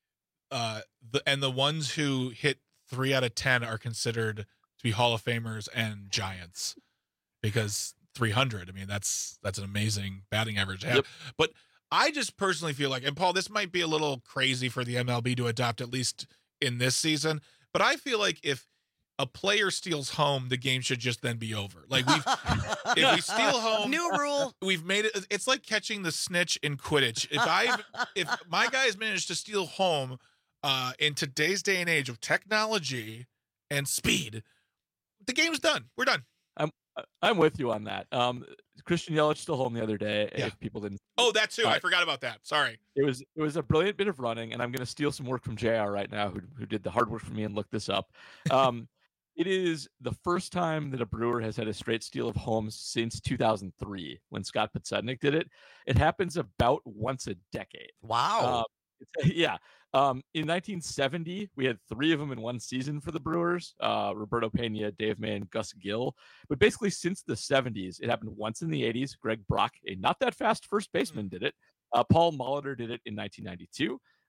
uh, the and the ones who hit three out of ten are considered to be Hall of Famers and Giants because three hundred. I mean, that's that's an amazing batting average to have.
Yep.
But I just personally feel like, and Paul, this might be a little crazy for the M L B to adopt at least in this season, but I feel like if a player steals home, the game should just then be over. Like we've, if we steal home,
New rule.
we've made it. It's like catching the snitch in Quidditch. If I, if my guy has managed to steal home, uh, in today's day and age of technology and speed, the game's done. We're done.
I'm I'm with you on that. Um, Christian Yelich still home the other day.
Yeah.
If people didn't,
Oh, that too. I
Uh,
forgot about that. Sorry.
it was it was a brilliant bit of running, and I'm going to steal some work from J R right now, who who did the hard work for me and looked this up. Um, it is the first time that a Brewer has had a straight steal of homes since two thousand three, when Scott Podsednik did it. It happens about once a decade.
Wow.
Uh, it's, yeah. Um, in nineteen seventy, we had three of them in one season for the Brewers, uh, Roberto Pena, Dave Mann, Gus Gill. But basically since the seventies, it happened once in the eighties. Greg Brock, a not that fast first baseman, did it. Uh, Paul Molitor did it in nineteen ninety-two.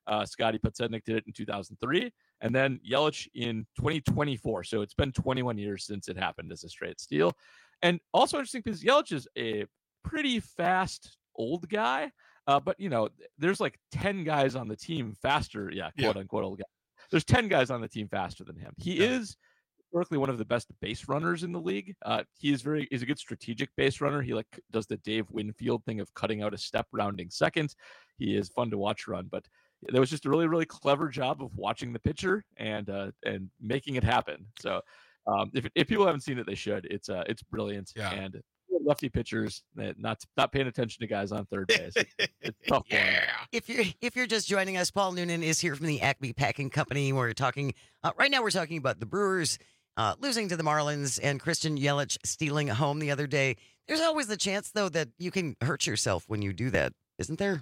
Uh, Scotty Podsednik did it in two thousand three, and then Yelich in twenty twenty-four. So it's been twenty-one years since it happened as a straight steal. And also interesting because Yelich is a pretty fast old guy, uh, but you know, there's like ten guys on the team faster. Yeah, quote
Yeah.
unquote old guy. There's ten guys on the team faster than him. He
Yeah.
is historically one of the best base runners in the league. Uh, he is very is a good strategic base runner. He like does the Dave Winfield thing of cutting out a step, rounding second. He is fun to watch run, but there was just a really really clever job of watching the pitcher and uh, and making it happen. So um, if if people haven't seen it, they should. It's uh it's brilliant.
Yeah.
And lefty pitchers not not paying attention to guys on third base. It's, it's tough. for 'em.
If you're if you're just joining us, Paul Noonan is here from the Acme Packing Company. We're talking uh, right now. We're talking about the Brewers uh, losing to the Marlins and Christian Yelich stealing a home the other day. There's always the chance, though, that you can hurt yourself when you do that, isn't there?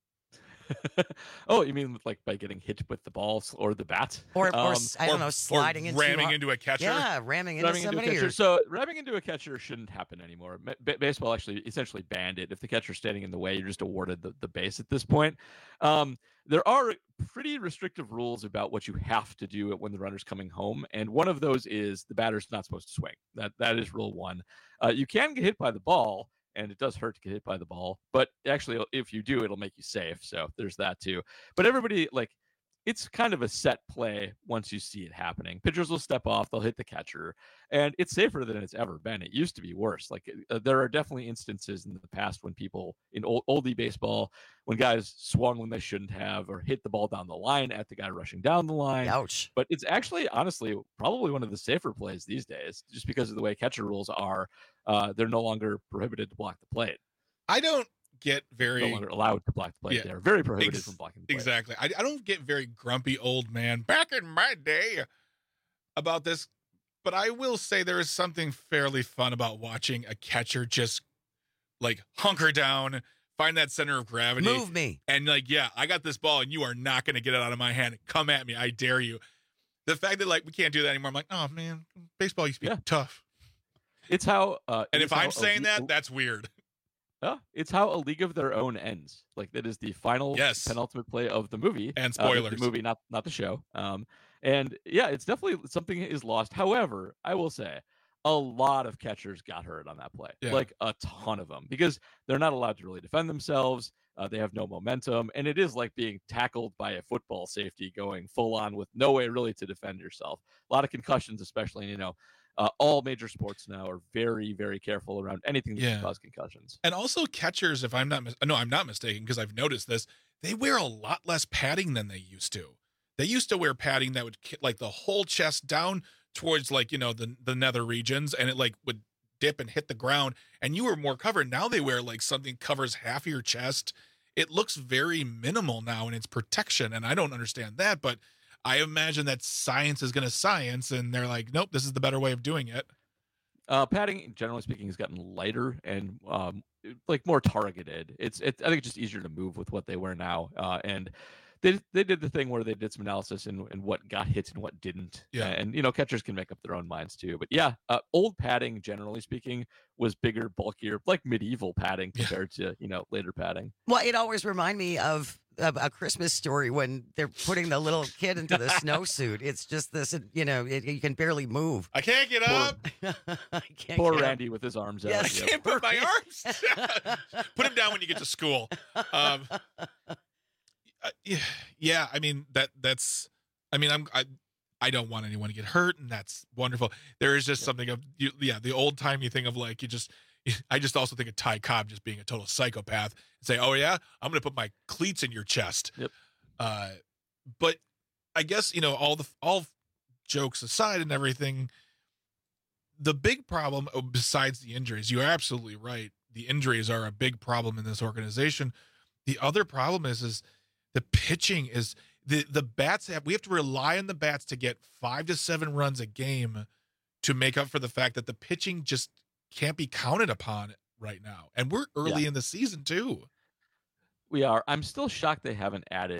Oh, you mean like by getting hit with the balls or the bat?
Or, or
Um,
s- I don't know, sliding into
ramming
har-
into a catcher.
Yeah, ramming into
ramming into a
somebody.
catcher.
or-
So ramming into a catcher shouldn't happen anymore. Ma- ba- baseball actually essentially banned it. If the catcher's standing in the way, you're just awarded the, the base at this point. Um, there are pretty restrictive rules about what you have to do when the runner's coming home, and one of those is the batter's not supposed to swing. That that is rule one. Uh, you can get hit by the ball, and it does hurt to get hit by the ball, but actually, if you do, it'll make you safe. So there's that too. But everybody like. It's kind of a set play once you see it happening. Pitchers will step off, they'll hit the catcher, and it's safer than it's ever been. It used to be worse. Like uh, there are definitely instances in the past when people in old, oldie baseball, when guys swung when they shouldn't have, or hit the ball down the line at the guy rushing down the line.
Ouch.
But it's actually, honestly, probably one of the safer plays these days, just because of the way catcher rules are. Uh, they're no longer prohibited to block the plate.
I don't get very
No longer allowed to block the plate.
Yeah,
They're very prohibited
ex-
from blocking the plate.
Exactly. I, I don't get very grumpy old man back in my day about this, but I will say there is something fairly fun about watching a catcher just like hunker down, find that center of gravity.
Move me.
And like, yeah, I got this ball and you are not going to get it out of my hand. Come at me. I dare you. The fact that like we can't do that anymore, I'm like, oh man, baseball used to be
Yeah.
tough.
It's how. Uh,
And
it's
if
how
I'm saying
elite-
that, that's weird.
Yeah, it's how A League of Their Own ends. Like that is the final
Yes.
penultimate play of the movie.
And
Uh, the-
spoilers.
the movie, not not the show. Um, and yeah, it's definitely something is lost. However, I will say a lot of catchers got hurt on that play,
Yeah.
like a ton of them, because they're not allowed to really defend themselves. Uh, they have no momentum, and it is like being tackled by a football safety going full on with no way really to defend yourself. A lot of concussions, especially, you know. Uh, all major sports now are very, very careful around anything that
Yeah.
can cause concussions.
And also catchers, if I'm not, mis- no, I'm not mistaken, because I've noticed this, they wear a lot less padding than they used to. They used to wear padding that would ki- like the whole chest down towards like, you know, the, the nether regions, and it like would dip and hit the ground, and you were more covered. Now they wear like something covers half of your chest. It looks very minimal now in its protection, and I don't understand that, but I imagine that science is going to science, and they're like, nope, this is the better way of doing it.
Uh, padding, generally speaking, has gotten lighter and um, like more targeted. It's, it, I think it's just easier to move with what they wear now. Uh, and they they did the thing where they did some analysis in, in what got hit and what didn't.
Yeah.
And you know, catchers can make up their own minds too. But yeah, uh, old padding, generally speaking, was bigger, bulkier, like medieval padding compared to you know later padding.
Well, it always remind me of a, a Christmas Story when they're putting the little kid into the snowsuit. It's just this, you know, it, you can barely move.
I can't get up.
I can't
Poor
get up.
Randy with his arms
Yes.
out.
I
Yep.
can't put my arms down. Put him down when you get to school. Um, uh, yeah, yeah, I mean that that's. I mean, I'm. I, I don't want anyone to get hurt, and that's wonderful. There is just something of you, yeah, the old timey thing of like you just. I just also think of Ty Cobb just being a total psychopath and say, "Oh yeah, I'm going to put my cleats in your chest."
Yep.
Uh, but I guess you know all the all jokes aside and everything. The big problem, oh, besides the injuries, you are absolutely right. The injuries are a big problem in this organization. The other problem is, is the pitching is the the bats have. We have to rely on the bats to get five to seven runs a game to make up for the fact that the pitching just can't be counted upon right now, and we're early
Yeah.
in the season too.
We are. I'm still shocked they haven't added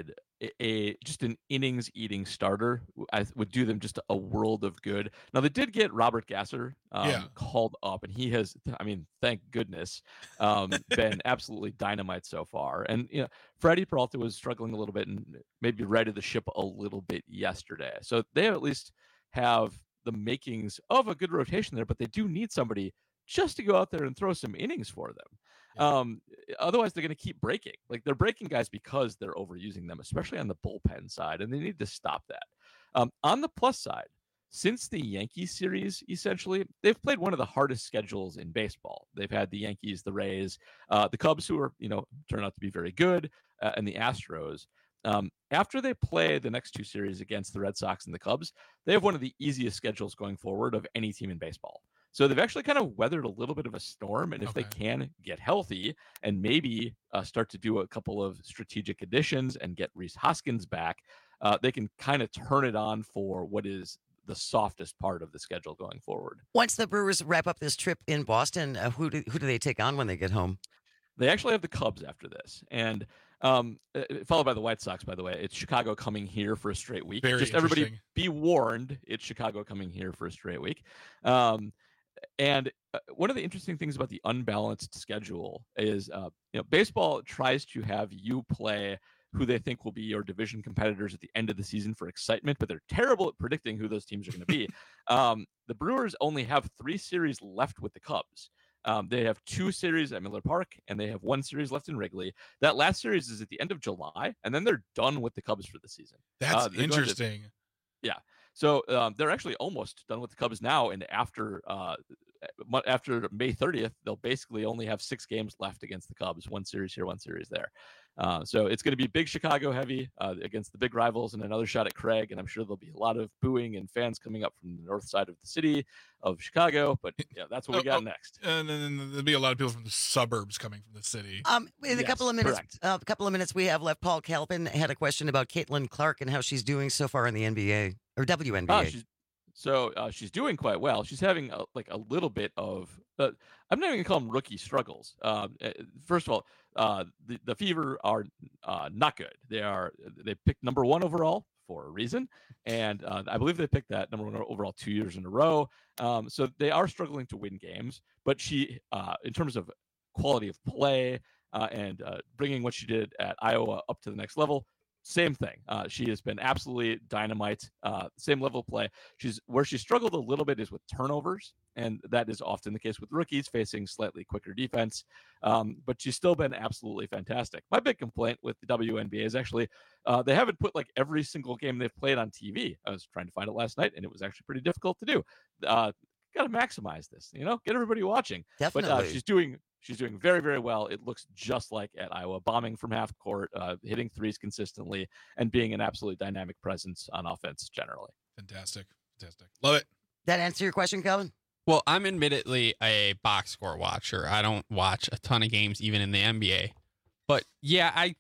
a, a just an innings eating starter I, would do them just a world of good. Now they did get Robert Gasser um,
Yeah.
called up, and he has, I mean, thank goodness, um, been absolutely dynamite so far. And you know, Freddie Peralta was struggling a little bit and maybe righted the ship a little bit yesterday. So they at least have the makings of a good rotation there, but they do need somebody just to go out there and throw some innings for them. Um, otherwise, they're going to keep breaking. Like they're breaking guys because they're overusing them, especially on the bullpen side, and they need to stop that. Um, on the plus side, since the Yankees series, essentially, they've played one of the hardest schedules in baseball. They've had the Yankees, the Rays, uh, the Cubs, who are, you know, turn out to be very good, uh, and the Astros. Um, after they play the next two series against the Red Sox and the Cubs, they have one of the easiest schedules going forward of any team in baseball. So they've actually kind of weathered a little bit of a storm. And if
Okay.
they can get healthy and maybe uh, start to do a couple of strategic additions and get Rhys Hoskins back, uh, they can kind of turn it on for what is the softest part of the schedule going forward.
Once the Brewers wrap up this trip in Boston, uh, who do, who do they take on when they get home?
They actually have the Cubs after this, and um, uh, followed by the White Sox, by the way. It's Chicago coming here for a straight week.
Very
Just everybody
interesting.
be warned, it's Chicago coming here for a straight week. Um, and uh, one of the interesting things about the unbalanced schedule is, uh, you know, baseball tries to have you play who they think will be your division competitors at the end of the season for excitement, but they're terrible at predicting who those teams are going to be. um, the Brewers only have three series left with the Cubs. Um, they have two series at Miller Park, and they have one series left in Wrigley. That last series is at the end of July, and then they're done with the Cubs for the season.
That's
Uh, they're going to-
interesting.
yeah. So um, they're actually almost done with the Cubs now, and after uh, mu- after May thirtieth, they'll basically only have six games left against the Cubs, one series here, one series there. Uh, so it's going to be big Chicago heavy uh, against the big rivals, and another shot at Craig. And I'm sure there'll be a lot of booing and fans coming up from the north side of the city of Chicago. But yeah, that's what we
Oh,
got
oh,
next.
And then there'll be a lot of people from the suburbs coming from the city.
Um, in a
Yes,
couple of minutes,
correct.
uh, a couple of minutes we have left. Paul Calpin had a question about Caitlin Clark and how she's doing so far in the N B A or W N B A.
Ah, she's, so uh, she's doing quite well. She's having a, like a little bit of, uh, I'm not even gonna call them rookie struggles. Um, uh, first of all, uh, the the Fever are uh, not good. They are they picked number one overall for a reason, and uh, I believe they picked that number one overall two years in a row. Um, so they are struggling to win games. But she, uh, in terms of quality of play uh, and uh, bringing what she did at Iowa up to the next level. Same thing. Uh, she has been absolutely dynamite. Uh, same level of play. She's where she struggled a little bit is with turnovers, and that is often the case with rookies facing slightly quicker defense. Um, but she's still been absolutely fantastic. My big complaint with the W N B A is actually uh, they haven't put like every single game they've played on T V. I was trying to find it last night, and it was actually pretty difficult to do. Uh, Got to maximize this, you know, get everybody watching.
Definitely.
But uh, she's doing she's doing very, very well. It looks just like at Iowa, bombing from half court, uh, hitting threes consistently, and being an absolutely dynamic presence on offense generally.
Fantastic. Fantastic. Love it.
That answer your question, Calvin?
Well, I'm admittedly a box score watcher. I don't watch a ton of games, even in the N B A. But yeah, I,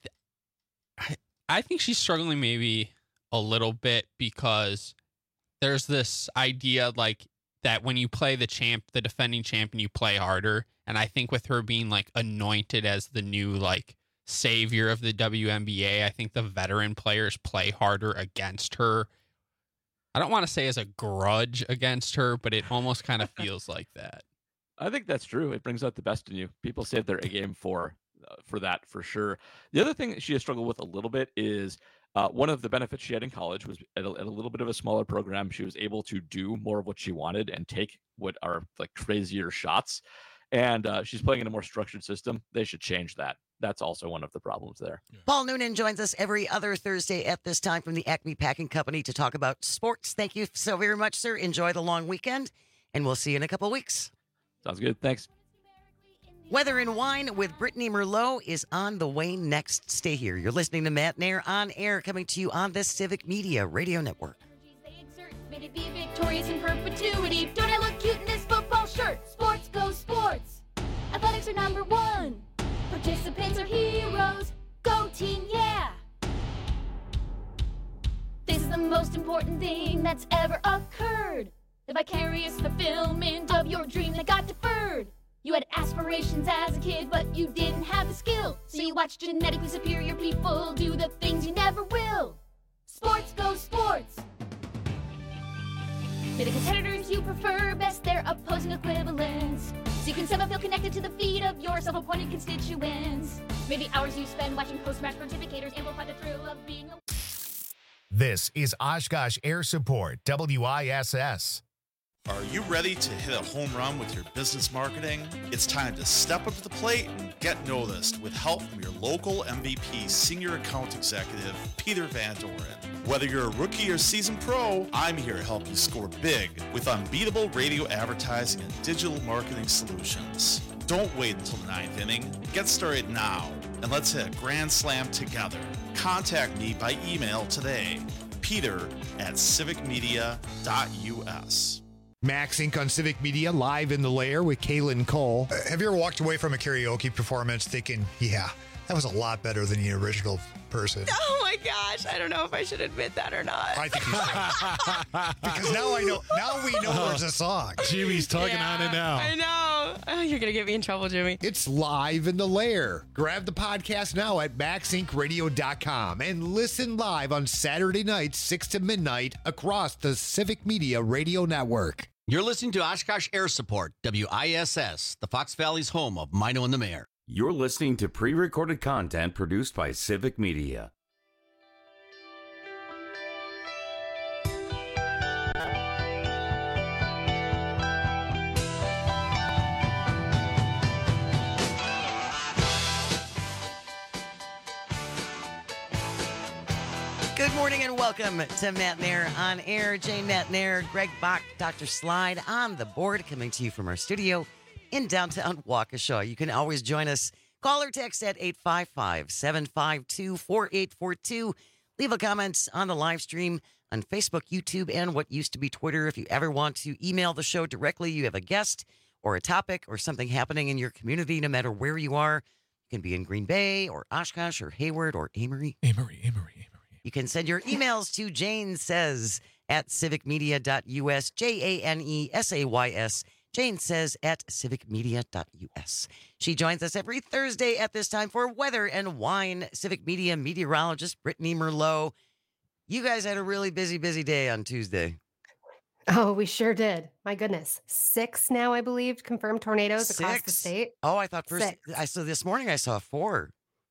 I, I think she's struggling maybe a little bit because there's this idea like that when you play the champ, the defending champion, you play harder. And I think with her being like anointed as the new like savior of the W N B A, I think the veteran players play harder against her. I don't want to say as a grudge against her, but it almost kind of feels like that.
I think that's true. It brings out the best in you. People save their A game for uh, for that for sure. The other thing that she has struggled with a little bit is uh, one of the benefits she had in college was at a, at a little bit of a smaller program. She was able to do more of what she wanted and take what are like crazier shots. And uh, she's playing in a more structured system. They should change that. That's also one of the problems there.
Paul Noonan joins us every other Thursday at this time from the Acme Packing Company to talk about sports. Thank you so very much, sir. Enjoy the long weekend, and we'll see you in a couple weeks.
Sounds good. Thanks.
Weather and Wine with Brittany Merlot is on the way next. Stay here. You're listening to Matt Nair on air, coming to you on the Civic Media Radio Network.
May it be victorious in perpetuity. Don't I look cute in this football shirt? Sports go sports. Athletics are number one. Participants are heroes. Go team, yeah. This is the most important thing that's ever occurred. The vicarious fulfillment of your dream that got deferred. You had aspirations as a kid, but you didn't have the skill. So you watched genetically superior people do the things you never will. Sports Go Sports! May the competitors you prefer best their opposing equivalents. So you can somehow feel connected to the feet of your self-appointed constituents. Maybe hours you spend watching post-match pontificators amplify the thrill of being a...
This is Oshkosh Air Support, W I S S.
Are you ready to hit a home run with your business marketing? It's time to step up to the plate and get noticed with help from your local M V P Senior Account Executive, Peter Van Doren. Whether you're a rookie or seasoned pro, I'm here to help you score big with unbeatable radio advertising and digital marketing solutions. Don't wait until the ninth inning. Get started now, and let's hit a grand slam together. Contact me by email today, peter at civic media dot u s.
Max Incorporated on Civic Media, live in the lair with Kaylin Cole.
Uh, have you ever walked away from a karaoke performance thinking, yeah, that was a lot better than the original person?
Oh my gosh, I don't know if I should admit that or not.
I think you should. Because now I know, now we know there's a song.
Jimmy's tugging
Yeah,
on it now.
I know. Oh, you're going to get me in trouble, Jimmy.
It's live in the lair. Grab the podcast now at max inc radio dot com and listen live on Saturday nights, six to midnight, across the Civic Media Radio Network.
You're listening to Oshkosh Air Support, W I S S, the Fox Valley's home of Mino and the Mayor.
You're listening to pre-recorded content produced by Civic Media.
Good morning and welcome to Matt Nair on Air. Jane Matt Nair, Greg Bach, Doctor Slide on the board, coming to you from our studio in downtown Waukesha. You can always join us. Call or text at eight five five, seven five two, four eight four two. Leave a comment on the live stream on Facebook, YouTube, and what used to be Twitter. If you ever want to email the show directly, you have a guest or a topic or something happening in your community, no matter where you are. You can be in Green Bay or Oshkosh or Hayward or Amory.
Amory, Amory.
You can send your emails to Jane Says at civic media dot u s, J A N E S A Y S, Jane Says at civic media dot u s. She joins us every Thursday at this time for Weather and Wine. Civic Media meteorologist Brittany Merlot. You guys had a really busy, busy day on Tuesday.
Oh, we sure did. My goodness. Six now, I believe, confirmed tornadoes across the
Six?
state.
Oh, I thought first,
Six.
I saw this morning I saw four.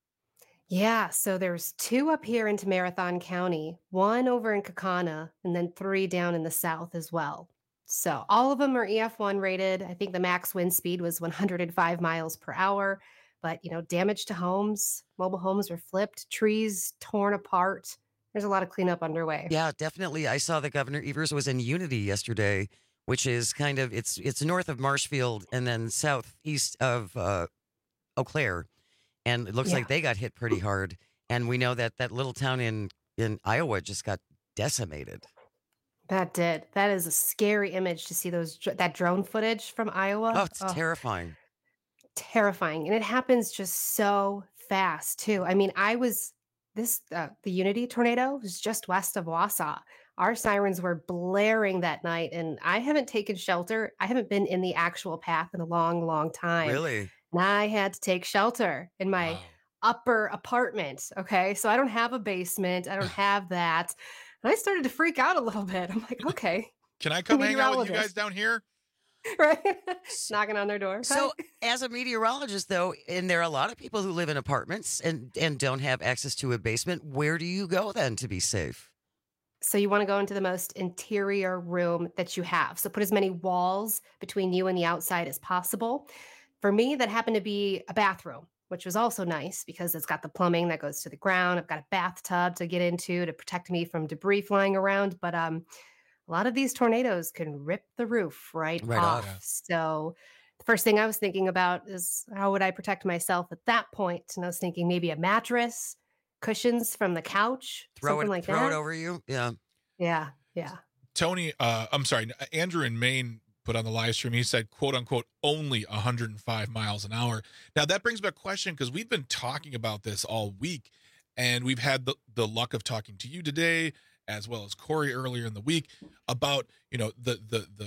Yeah, so there's two up here into Marathon County, one over in Kakana, and then three down in the south as well. So all of them are E F one rated. I think the max wind speed was one hundred five miles per hour. But, you know, damage to homes, mobile homes were flipped, trees torn apart. There's a lot of cleanup underway.
Yeah, definitely. I saw that Governor Evers was in Unity yesterday, which is kind of, it's it's north of Marshfield and then southeast of uh, Eau Claire. And it looks
Yeah.
like they got hit pretty hard. And we know that that little town in, in Iowa just got decimated.
That did. That is a scary image to see those dr- that drone footage from Iowa.
Oh, it's terrifying.
Terrifying. And it happens just so fast, too. I mean, I was this uh, the Unity tornado was just west of Wausau. Our sirens were blaring that night, and I haven't taken shelter. I haven't been in the actual path in a long, long time.
Really?
And I had to take shelter in my upper apartment. Okay. So I don't have a basement. I don't have that. And I started to freak out a little bit. I'm like, okay.
Can I come hang out with you
Meteorologist.
guys down here?
Right. Knocking on their door.
So, as a meteorologist, though, and there are a lot of people who live in apartments and, and don't have access to a basement, where do you go then to be safe?
So you want to go into the most interior room that you have. So put as many walls between you and the outside as possible. For me, that happened to be a bathroom, which was also nice because it's got the plumbing that goes to the ground. I've got a bathtub to get into to protect me from debris flying around. But um, a lot of these tornadoes can rip the roof right,
Right
off.
off. Yeah.
So the first thing I was thinking about is how would I protect myself at that point? And I was thinking maybe a mattress, cushions from the couch,
Throw
something
it,
like
throw
that.
it over you. Yeah.
Yeah, yeah.
Tony, uh, I'm sorry, Andrew in Maine put on the live stream, he said, quote unquote, only one hundred five miles an hour. Now, that brings back a question because we've been talking about this all week, and we've had the, the luck of talking to you today, as well as Corey earlier in the week, about, you know, the the the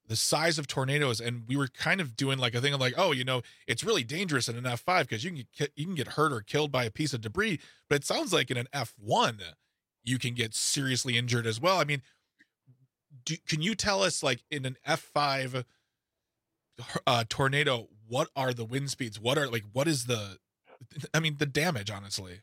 the size of tornadoes, and we were kind of doing like a thing of like, oh, you know, it's really dangerous in an F five because you can get you can get hurt or killed by a piece of debris. But it sounds like in an F one, you can get seriously injured as well. I mean, do, can you tell us, like, in an F five uh, tornado, what are the wind speeds? What are like what is the I mean, the damage, honestly.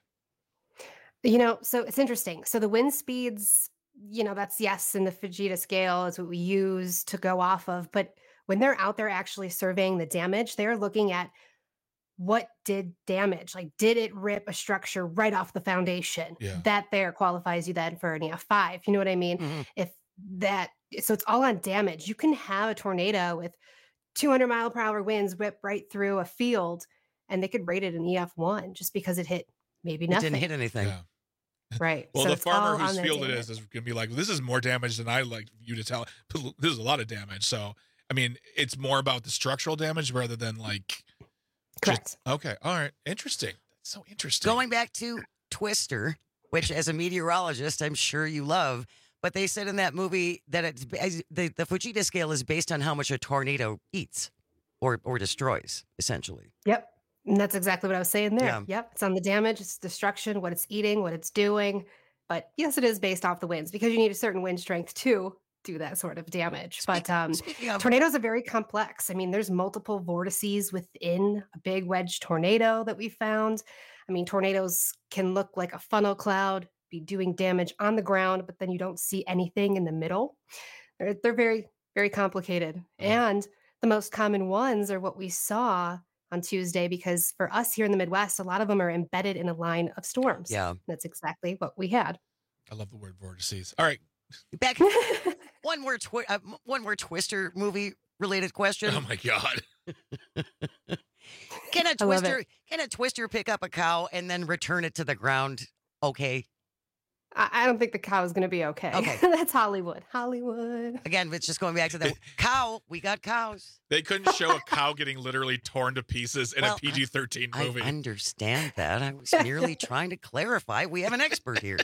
You know, so it's interesting. So the wind speeds, you know, that's yes, in the Fujita scale is what we use to go off of. But when they're out there actually surveying the damage, they're looking at what did damage, like did it rip a structure right off the foundation?
Yeah.
That there qualifies you then for an E F five. You know what I mean?
Mm-hmm.
If that, so it's all on damage. You can have a tornado with two hundred mile per hour winds whip right through a field, and they could rate it an E F one just because it hit maybe
It
nothing.
didn't hit anything.
Yeah.
Right.
Well,
So
the
it's all
farmer
on
whose
the
field it
damage.
is is going to be like, this is more damage than I like you to tell. This is a lot of damage. So, I mean, it's more about the structural damage rather than like.
Correct.
Just, okay. All right. Interesting. That's so interesting.
Going back to Twister, which as a meteorologist, I'm sure you love, but they said in that movie that it's as- the, the Fujita scale is based on how much a tornado eats or, or destroys, essentially.
Yep. And that's exactly what I was saying there.
Yeah.
Yep. It's on the damage, it's destruction, what it's eating, what it's doing. But yes, it is based off the winds because you need a certain wind strength to do that sort of damage. But um,
Speaking of,
tornadoes are very complex. I mean, there's multiple vortices within a big wedge tornado that we found. I mean, tornadoes can look like a funnel cloud, be doing damage on the ground, but then you don't see anything in the middle. They're, they're very, very complicated. And the most common ones are what we saw on Tuesday, because for us here in the Midwest, a lot of them are embedded in a line of storms.
Yeah.
That's exactly what we had.
I love the word vortices. All right.
back one more twi- uh, m- one more Twister movie related question.
Oh my God.
Can a
I love
Twister
it.
can a Twister pick up a cow and then return it to the ground? Okay.
I, I don't think the cow is going to be okay.
Okay.
That's Hollywood. Hollywood.
Again, it's just going back to the cow. We got cows.
They couldn't show a cow getting literally torn to pieces in
Well,
a P G thirteen
I
movie.
understand that. I was merely trying to clarify. We have an expert here.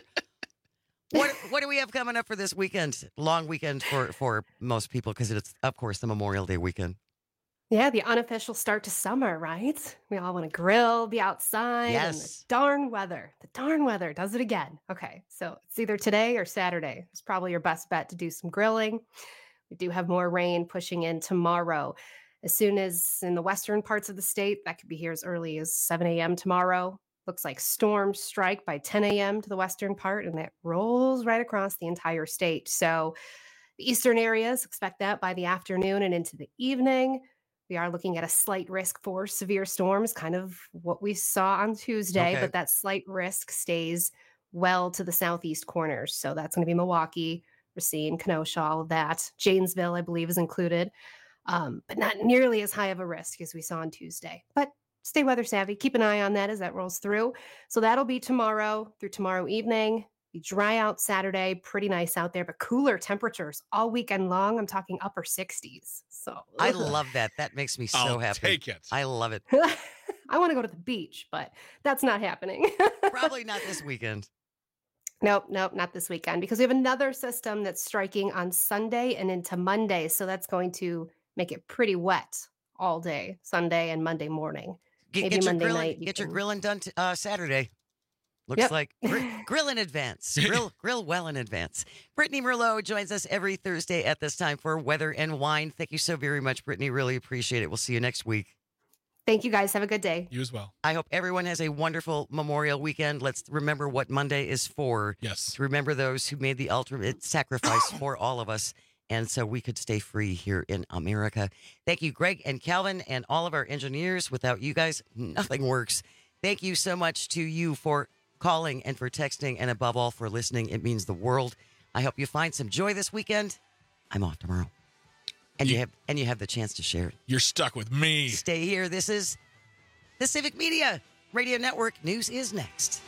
What what do we have coming up for this weekend? Long weekend for for most people because it's of course the Memorial Day weekend.
Yeah, the unofficial start to summer, right? We all want to grill, be outside, and the
Yes.
darn weather. The darn weather does it again. Okay, so it's either today or Saturday. It's probably your best bet to do some grilling. We do have more rain pushing in tomorrow. As soon as in the western parts of the state, that could be here as early as seven a.m. tomorrow. Looks like storms strike by ten a.m. to the western part, and that rolls right across the entire state. So the eastern areas, expect that by the afternoon and into the evening. We are looking at a slight risk for severe storms, kind of what we saw on Tuesday,
Okay.
but that slight risk stays well to the southeast corners. So that's going to be Milwaukee, Racine, Kenosha, all of that. Janesville, I believe, is included, um, but not nearly as high of a risk as we saw on Tuesday. But stay weather savvy. Keep an eye on that as that rolls through. So that'll be tomorrow through tomorrow evening. Be dry out Saturday, pretty nice out there, but cooler temperatures all weekend long. I'm talking upper sixties. So
I
ugh.
love that. That makes me so
I'll
happy.
take it.
I love it.
I want to go to the beach, but that's not happening.
Probably not this weekend.
Nope, nope, not this weekend because we have another system that's striking on Sunday and into Monday. So that's going to make it pretty wet all day, Sunday and Monday morning.
Get,
Maybe
get your
Monday
grilling,
night. you
get your
can-
grilling done t- uh, Saturday. Looks
Yep.
like gr- grill in advance. Grill, grill well in advance. Brittany Merlot joins us every Thursday at this time for Weather and Wine. Thank you so very much, Brittany. Really appreciate it. We'll see you next week.
Thank you guys. Have a good day.
You as well.
I hope everyone has a wonderful Memorial weekend. Let's remember what Monday is for.
Yes.
To remember those who made the ultimate sacrifice for all of us. And so we could stay free here in America. Thank you, Greg and Calvin, and all of our engineers. Without you guys, nothing works. Thank you so much to you for calling and for texting, and above all, for listening. It means the world. I hope you find some joy this weekend. I'm off tomorrow. And you have and you have the chance to share it.
You're stuck with me.
Stay here. This is the Civic Media Radio Network. News is next.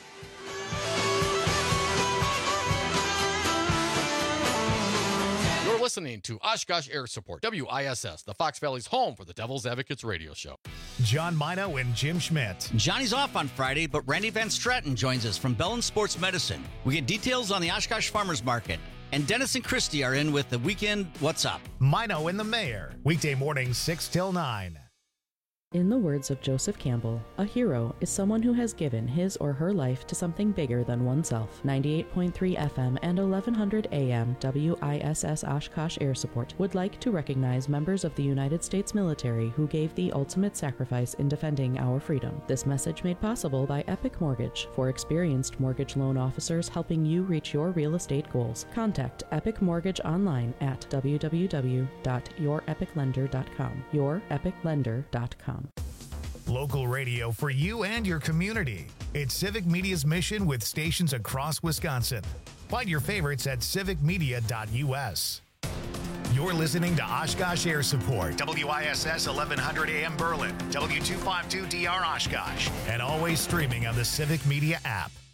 You're listening to Oshkosh Air Support, W I S S, the Fox Valley's home for the Devil's Advocates radio show.
John Mino and Jim Schmidt.
Johnny's off on Friday, but Randy Van Stratton joins us from Bellin Sports Medicine. We get details on the Oshkosh Farmers Market. And Dennis and Christie are in with the Weekend What's Up.
Mino and the Mayor, weekday mornings six till nine.
In the words of Joseph Campbell, a hero is someone who has given his or her life to something bigger than oneself. ninety-eight point three F M and eleven hundred A M W I S S Oshkosh Air Support would like to recognize members of the United States military who gave the ultimate sacrifice in defending our freedom. This message made possible by Epic Mortgage, for experienced mortgage loan officers helping you reach your real estate goals. Contact Epic Mortgage online at w w w dot your epic lender dot com. your epic lender dot com.
Local radio for you and your community. It's Civic Media's mission with stations across Wisconsin. Find your favorites at civic media dot u s. You're listening to Oshkosh Air Support, W I S S eleven hundred A M Berlin, W two fifty-two D R Oshkosh, and always streaming on the Civic Media app.